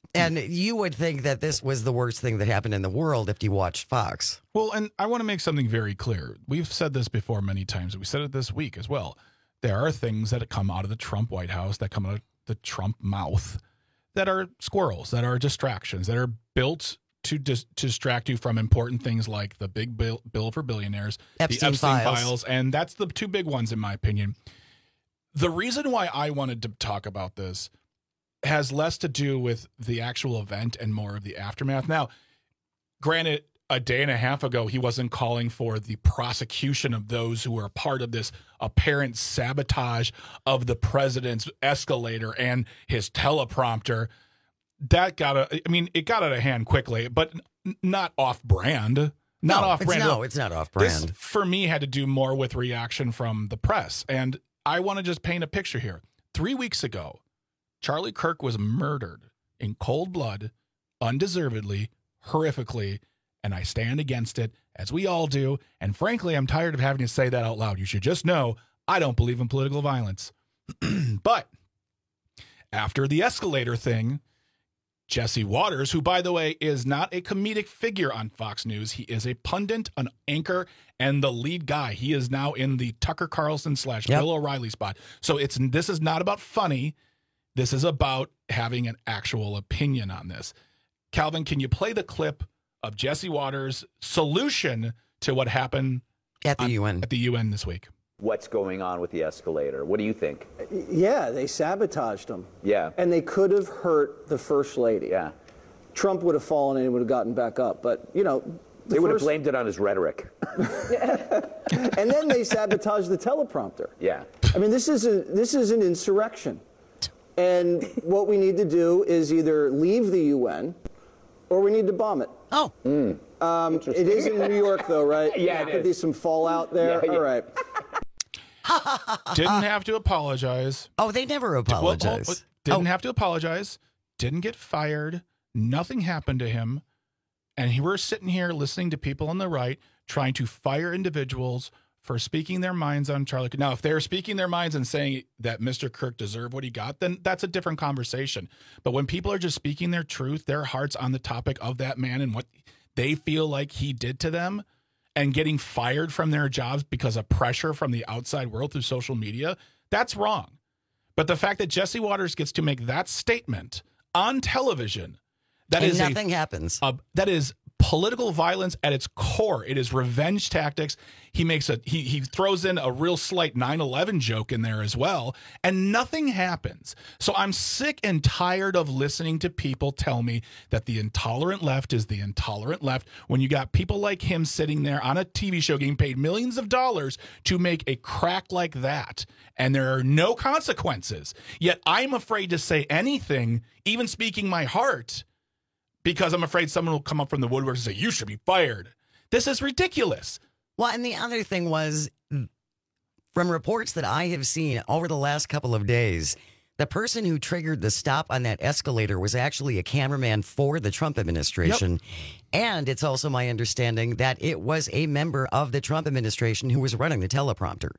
[SPEAKER 3] And you would think that this was the worst thing that happened in the world if you watched Fox.
[SPEAKER 22] Well, and I want to make something very clear. We've said this before many times. We said it this week as well. There are things that come out of the Trump White House, that come out of the Trump mouth, that are squirrels, that are distractions, that are built to distract you from important things like the big bill for billionaires, the Epstein files, and that's the two big ones, in my opinion. The reason why I wanted to talk about this has less to do with the actual event and more of the aftermath. Now, granted, a day and a half ago, he wasn't calling for the prosecution of those who were a part of this apparent sabotage of the president's escalator and his teleprompter. That got it got out of hand quickly, but not off brand. Not off brand.
[SPEAKER 3] No, it's not off brand.
[SPEAKER 22] This, for me, had to do more with reaction from the press. And I want to just paint a picture here. 3 weeks ago, Charlie Kirk was murdered in cold blood, undeservedly, horrifically, and I stand against it, as we all do. And frankly, I'm tired of having to say that out loud. You should just know I don't believe in political violence. But after the escalator thing, Jesse Waters, who, by the way, is not a comedic figure on Fox News. He is a pundit, an anchor, and the lead guy. He is now in the Tucker Carlson / Bill O'Reilly spot. So this is not about funny. This is about having an actual opinion on this. Calvin, can you play the clip of Jesse Waters' solution to what happened
[SPEAKER 3] at the UN
[SPEAKER 22] this week?
[SPEAKER 1] What's going on with the escalator? What do you think?
[SPEAKER 26] Yeah, they sabotaged them.
[SPEAKER 1] Yeah.
[SPEAKER 26] And they could have hurt the First Lady.
[SPEAKER 1] Yeah.
[SPEAKER 26] Trump would have fallen and he would have gotten back up. But,
[SPEAKER 1] they would have blamed it on his rhetoric.
[SPEAKER 26] And then they sabotaged the teleprompter.
[SPEAKER 1] Yeah.
[SPEAKER 26] I mean, this is an insurrection. And what we need to do is either leave the UN or we need to bomb it.
[SPEAKER 3] Oh.
[SPEAKER 26] It is in New York, though, right?
[SPEAKER 1] Yeah,
[SPEAKER 26] Could be some fallout there.
[SPEAKER 1] Yeah.
[SPEAKER 26] All right.
[SPEAKER 22] Didn't have to apologize.
[SPEAKER 3] Oh, they never apologize.
[SPEAKER 22] Didn't have to apologize. Didn't get fired. Nothing happened to him. And we're sitting here listening to people on the right trying to fire individuals for speaking their minds on Charlie Kirk. Now, if they're speaking their minds and saying that Mr. Kirk deserved what he got, then that's a different conversation. But when people are just speaking their truth, their hearts on the topic of that man and what they feel like he did to them, and getting fired from their jobs because of pressure from the outside world through social media, that's wrong. But the fact that Jesse Waters gets to make that statement on television,
[SPEAKER 3] nothing happens.
[SPEAKER 22] That is political violence at its core. It is revenge tactics. He makes he throws in a real slight 9/11 joke in there as well, and nothing happens. So I'm sick and tired of listening to people tell me that the intolerant left is the intolerant left when you got people like him sitting there on a TV show getting paid millions of dollars to make a crack like that, and there are no consequences. Yet I'm afraid to say anything, even speaking my heart, because I'm afraid someone will come up from the woodwork and say, you should be fired. This is ridiculous.
[SPEAKER 3] Well, and the other thing was, from reports that I have seen over the last couple of days, the person who triggered the stop on that escalator was actually a cameraman for the Trump administration. Yep. And it's also my understanding that it was a member of the Trump administration who was running the teleprompter.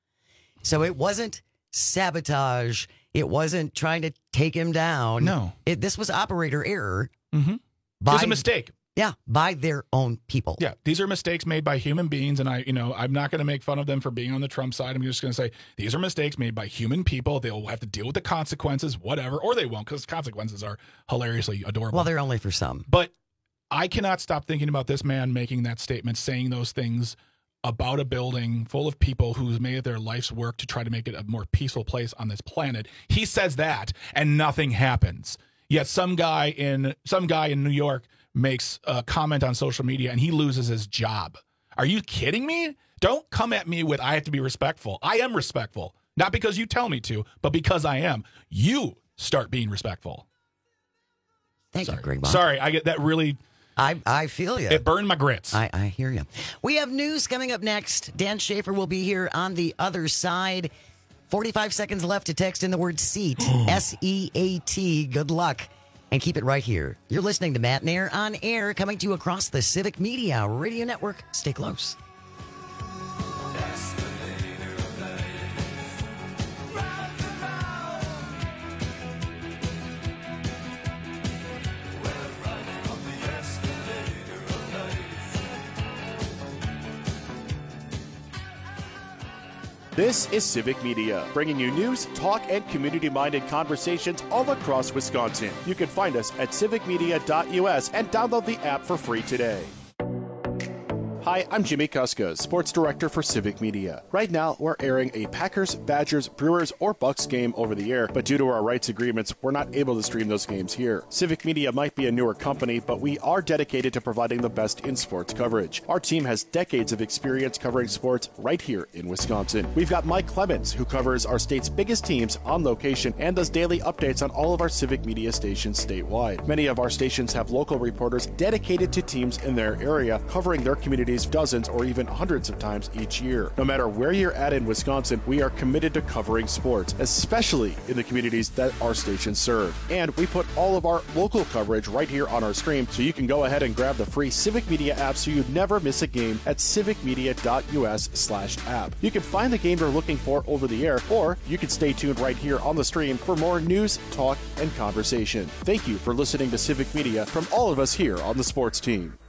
[SPEAKER 3] So it wasn't sabotage. It wasn't trying to take him down.
[SPEAKER 22] No.
[SPEAKER 3] This was operator error.
[SPEAKER 22] Mm-hmm. It was a mistake.
[SPEAKER 3] Yeah, by their own people.
[SPEAKER 22] Yeah, these are mistakes made by human beings, and I'm not going to make fun of them for being on the Trump side. I'm just going to say these are mistakes made by human people. They'll have to deal with the consequences, whatever, or they won't, because consequences are hilariously adorable.
[SPEAKER 3] Well, they're only for some.
[SPEAKER 22] But I cannot stop thinking about this man making that statement, saying those things about a building full of people who's made it their life's work to try to make it a more peaceful place on this planet. He says that, and nothing happens. Yet some guy in New York makes a comment on social media and he loses his job. Are you kidding me? Don't come at me with I have to be respectful. I am respectful. Not because you tell me to, but because I am. You start being respectful.
[SPEAKER 3] Thank you, Greg Bond.
[SPEAKER 22] Sorry, I get that really...
[SPEAKER 3] I feel you.
[SPEAKER 22] It burned my grits.
[SPEAKER 3] I hear you. We have news coming up next. Dan Schaefer will be here on the other side. 45 seconds left to text in the word SEAT, S-E-A-T. Good luck. And keep it right here. You're listening to Matt and Air on air, coming to you across the Civic Media Radio Network. Stay close.
[SPEAKER 4] This is Civic Media, bringing you news, talk, and community-minded conversations all across Wisconsin. You can find us at civicmedia.us and download the app for free today. Hi, I'm Jimmy Kuska, Sports Director for Civic Media. Right now, we're airing a Packers, Badgers, Brewers, or Bucks game over the air, but due to our rights agreements, we're not able to stream those games here. Civic Media might be a newer company, but we are dedicated to providing the best in sports coverage. Our team has decades of experience covering sports right here in Wisconsin. We've got Mike Clemens, who covers our state's biggest teams on location and does daily updates on all of our Civic Media stations statewide. Many of our stations have local reporters dedicated to teams in their area, covering their communities dozens or even hundreds of times each year. No matter where you're at in Wisconsin, we are committed to covering sports, especially in the communities that our stations serve. And we put all of our local coverage right here on our stream, so you can go ahead and grab the free Civic Media app so you never miss a game at civicmedia.us/app. You can find the game you're looking for over the air, or you can stay tuned right here on the stream for more news, talk, and conversation. Thank you for listening to Civic Media from all of us here on the sports team.